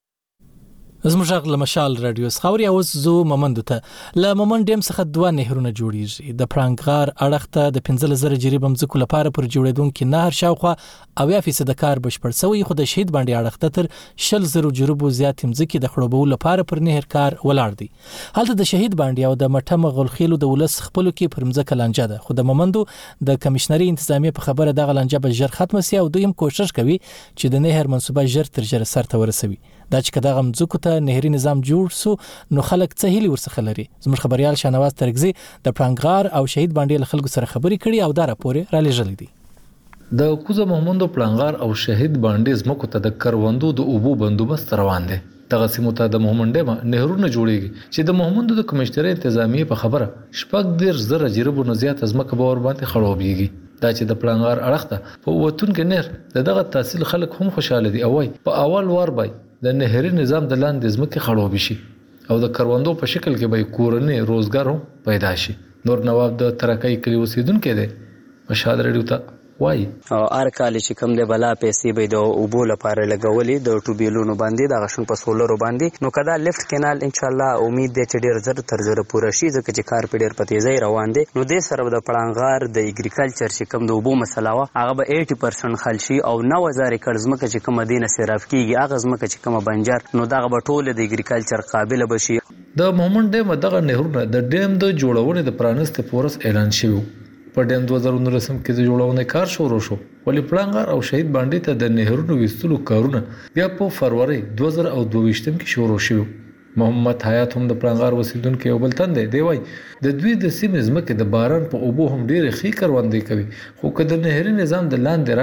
زموږ له مشال رادیو څخه اوس زو ممند ته له ممند ډیم څخه دوه نهرونه جوړیږي د پړنګغار اړخ ته د پنځه زره جریب مزکو لپاره پر جوړیدونکو نهر شاوخوا اویا فیصد کار بشپړ شوی خو د شهید باندې اړخ ته تر شل زره جریب زیات مزکي د خړوبولو لپاره پر نهر کار ولاړ دی حالت د شهید باندې او د مټم غلخیلو د ولس خپلو کې پر مزکه لانجه ده خو د ممندو د کمشنري انتظامی په خبره د غلانجه به ژر ختم سي او دویم کوشش کوي چې د نهر منسوبه ژر تر ژره سر ته ورسوي دا چې کدا غم ځکو ته نهري نظام جوړ سو نو خلک څه هلي ورڅخه لري زموږ خبريال شنواز ترګزي د پړنګغار او شهید باندې خلکو سره خبري کړي او دا راپور را لېږل دي د کوزه محمود پړنګغار او شهید باندې زمکو ته د کروندو د اوبو بندوبست روان دي دغه سیمو ته د محمود ډیمه نهرونه جوړیږي چې د محمود د کمشنري انتظامی په خبره شپږ ډیر زره جریبو نه زیات زمکه باور باندې خړوبېږي دا چې د پړنګغار اړخ ته په وتون کې نهر دغه تحصیل خلک هم خوشاله دي او وای په اول وار بای د نهري نظام د لاندې زمکه خړوب شي او د کروندو په شکل کې به کورنۍ روزګار هم پیدا شي نور نواب د ترکای کلی اوسیدونکو دی مشال ریډیو ته وای او ار کال چې کوم د بلا پیسې به د اوبو لپاره لګولې د ټوبیلونو باندې د غشن په سولرو باندې نو کدا لیفت کینال ان شاء الله امید ده چې ډیر زر تر زر پوره شي ځکه چې کار په ډیر په تیزی روان دي نو د سره د پړنګغار د اګریکلچر چې کوم د اوبو مسله وا هغه به اسی پرسنټ خل شي او نو هزار ایکړ ځمکه چې کوم مدینه صرف کیږي هغه ځمکه چې کوم بنجر نو دغه به ټول د اګریکلچر قابل بشي د محمود ډیم دغه نهرونه د ډیم د جوړونې د پرانست پورس اعلان شوی په ډیم دوه زره نولس کې د جوړونې کار شروع شو ولې پړنګغار او شهید باندې ته د نهرونو وستلو کارونه بیا په فروری دوه زره دوه کې شروع شو محمد حیات هم د پړنګغار وسیدونکو یو بل تند دی وای د دوی د سیمې زمکه د باران په اوبو هم ډېر خې کروندې کوي خو کله نهري نظام د لاندې رالي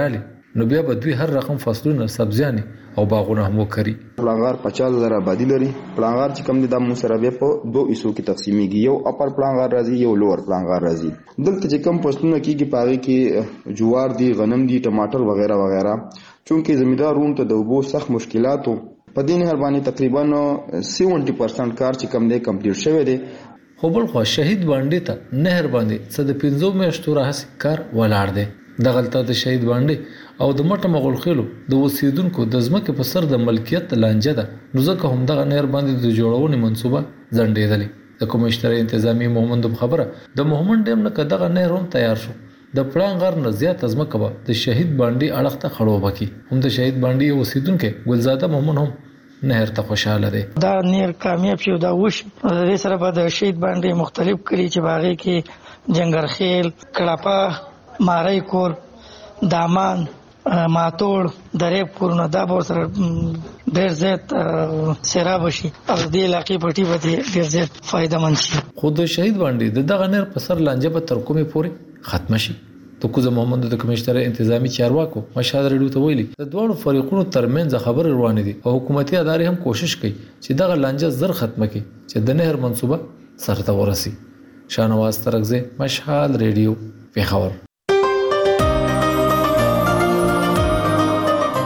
نو بیا به دوی هر رقم فصلونه سبزیانې او باغونه هم وکړي. پړانګار پچاس زره آبادي لري. پړانګار چې کوم دي د موږ سره بیا په دوه حصو کې تقسیمیږي، یو اپر پړانګار راځي یو لوور پړانګار راځي. دلته چې کوم فصلونه کېږي په هغې کې جوار دي، غنم دي، ټماټر وغیره وغیره. چونکې زمیندارونو ته د اوبو سخت مشکلاتو په دې نهر باندې تقریبا سیونټي پرسنټ کار چې کوم دی کمپلیټ شوی دی. خو بل خو شهید باندې ته نهر باندې څه د پنځو میاشتو راهیسې کار ولاړ دی. دغلته د شهید باندې او د مټه مغول خېلو د اوسیدونکو د ځمکې په سر د ملکیت لانجه ده، نو ځکه هم دغه نهر باندې د جوړونې منصوبه ځنډېدلې. د کمشنرۍ انتظامیه محمد خبره د محمد ډیم نه کدغه نهر هم تیار شو، د پړانګر نه زیات ځمکه به د شهید باندې اړخ ته خړوبه کی. هم د شهید باندې اوسیدونکو ګلزاده محمد هم نهر ته خوشاله دی. دا نهر کامیاب شو، دا وش د سره به د شهید باندې مختلف کړي چې باغې کې جنگرخیل، کړاپه، مارای کور، دامان، ماتوړ، دریب کورونه دا به سره ډېر زیات سیراب شي او د علاقې پټي به ډېر زیات فائدہ مند شي. خو د شهید باندې د دغه نهر په سر لانجه به تر کومې پورې ختم شي. د کوزه محمد د کمشنرۍ انتظامی چارواکو مشهد رډیو ته ویلي د دوه فریقونو ترمنځ خبرې روانې دي او حکومتي ادارې هم کوشش کوي چې دغه لانجه زر ختمه کړي چې د نهر منصوبه سرته ورسي. شاهنواز ترکزی، مشهد رډیو، پیښور.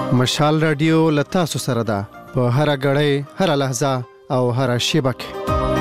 مشال رادیو لتا سره ده په هر غړې هر لحظه او هر شیبه کې.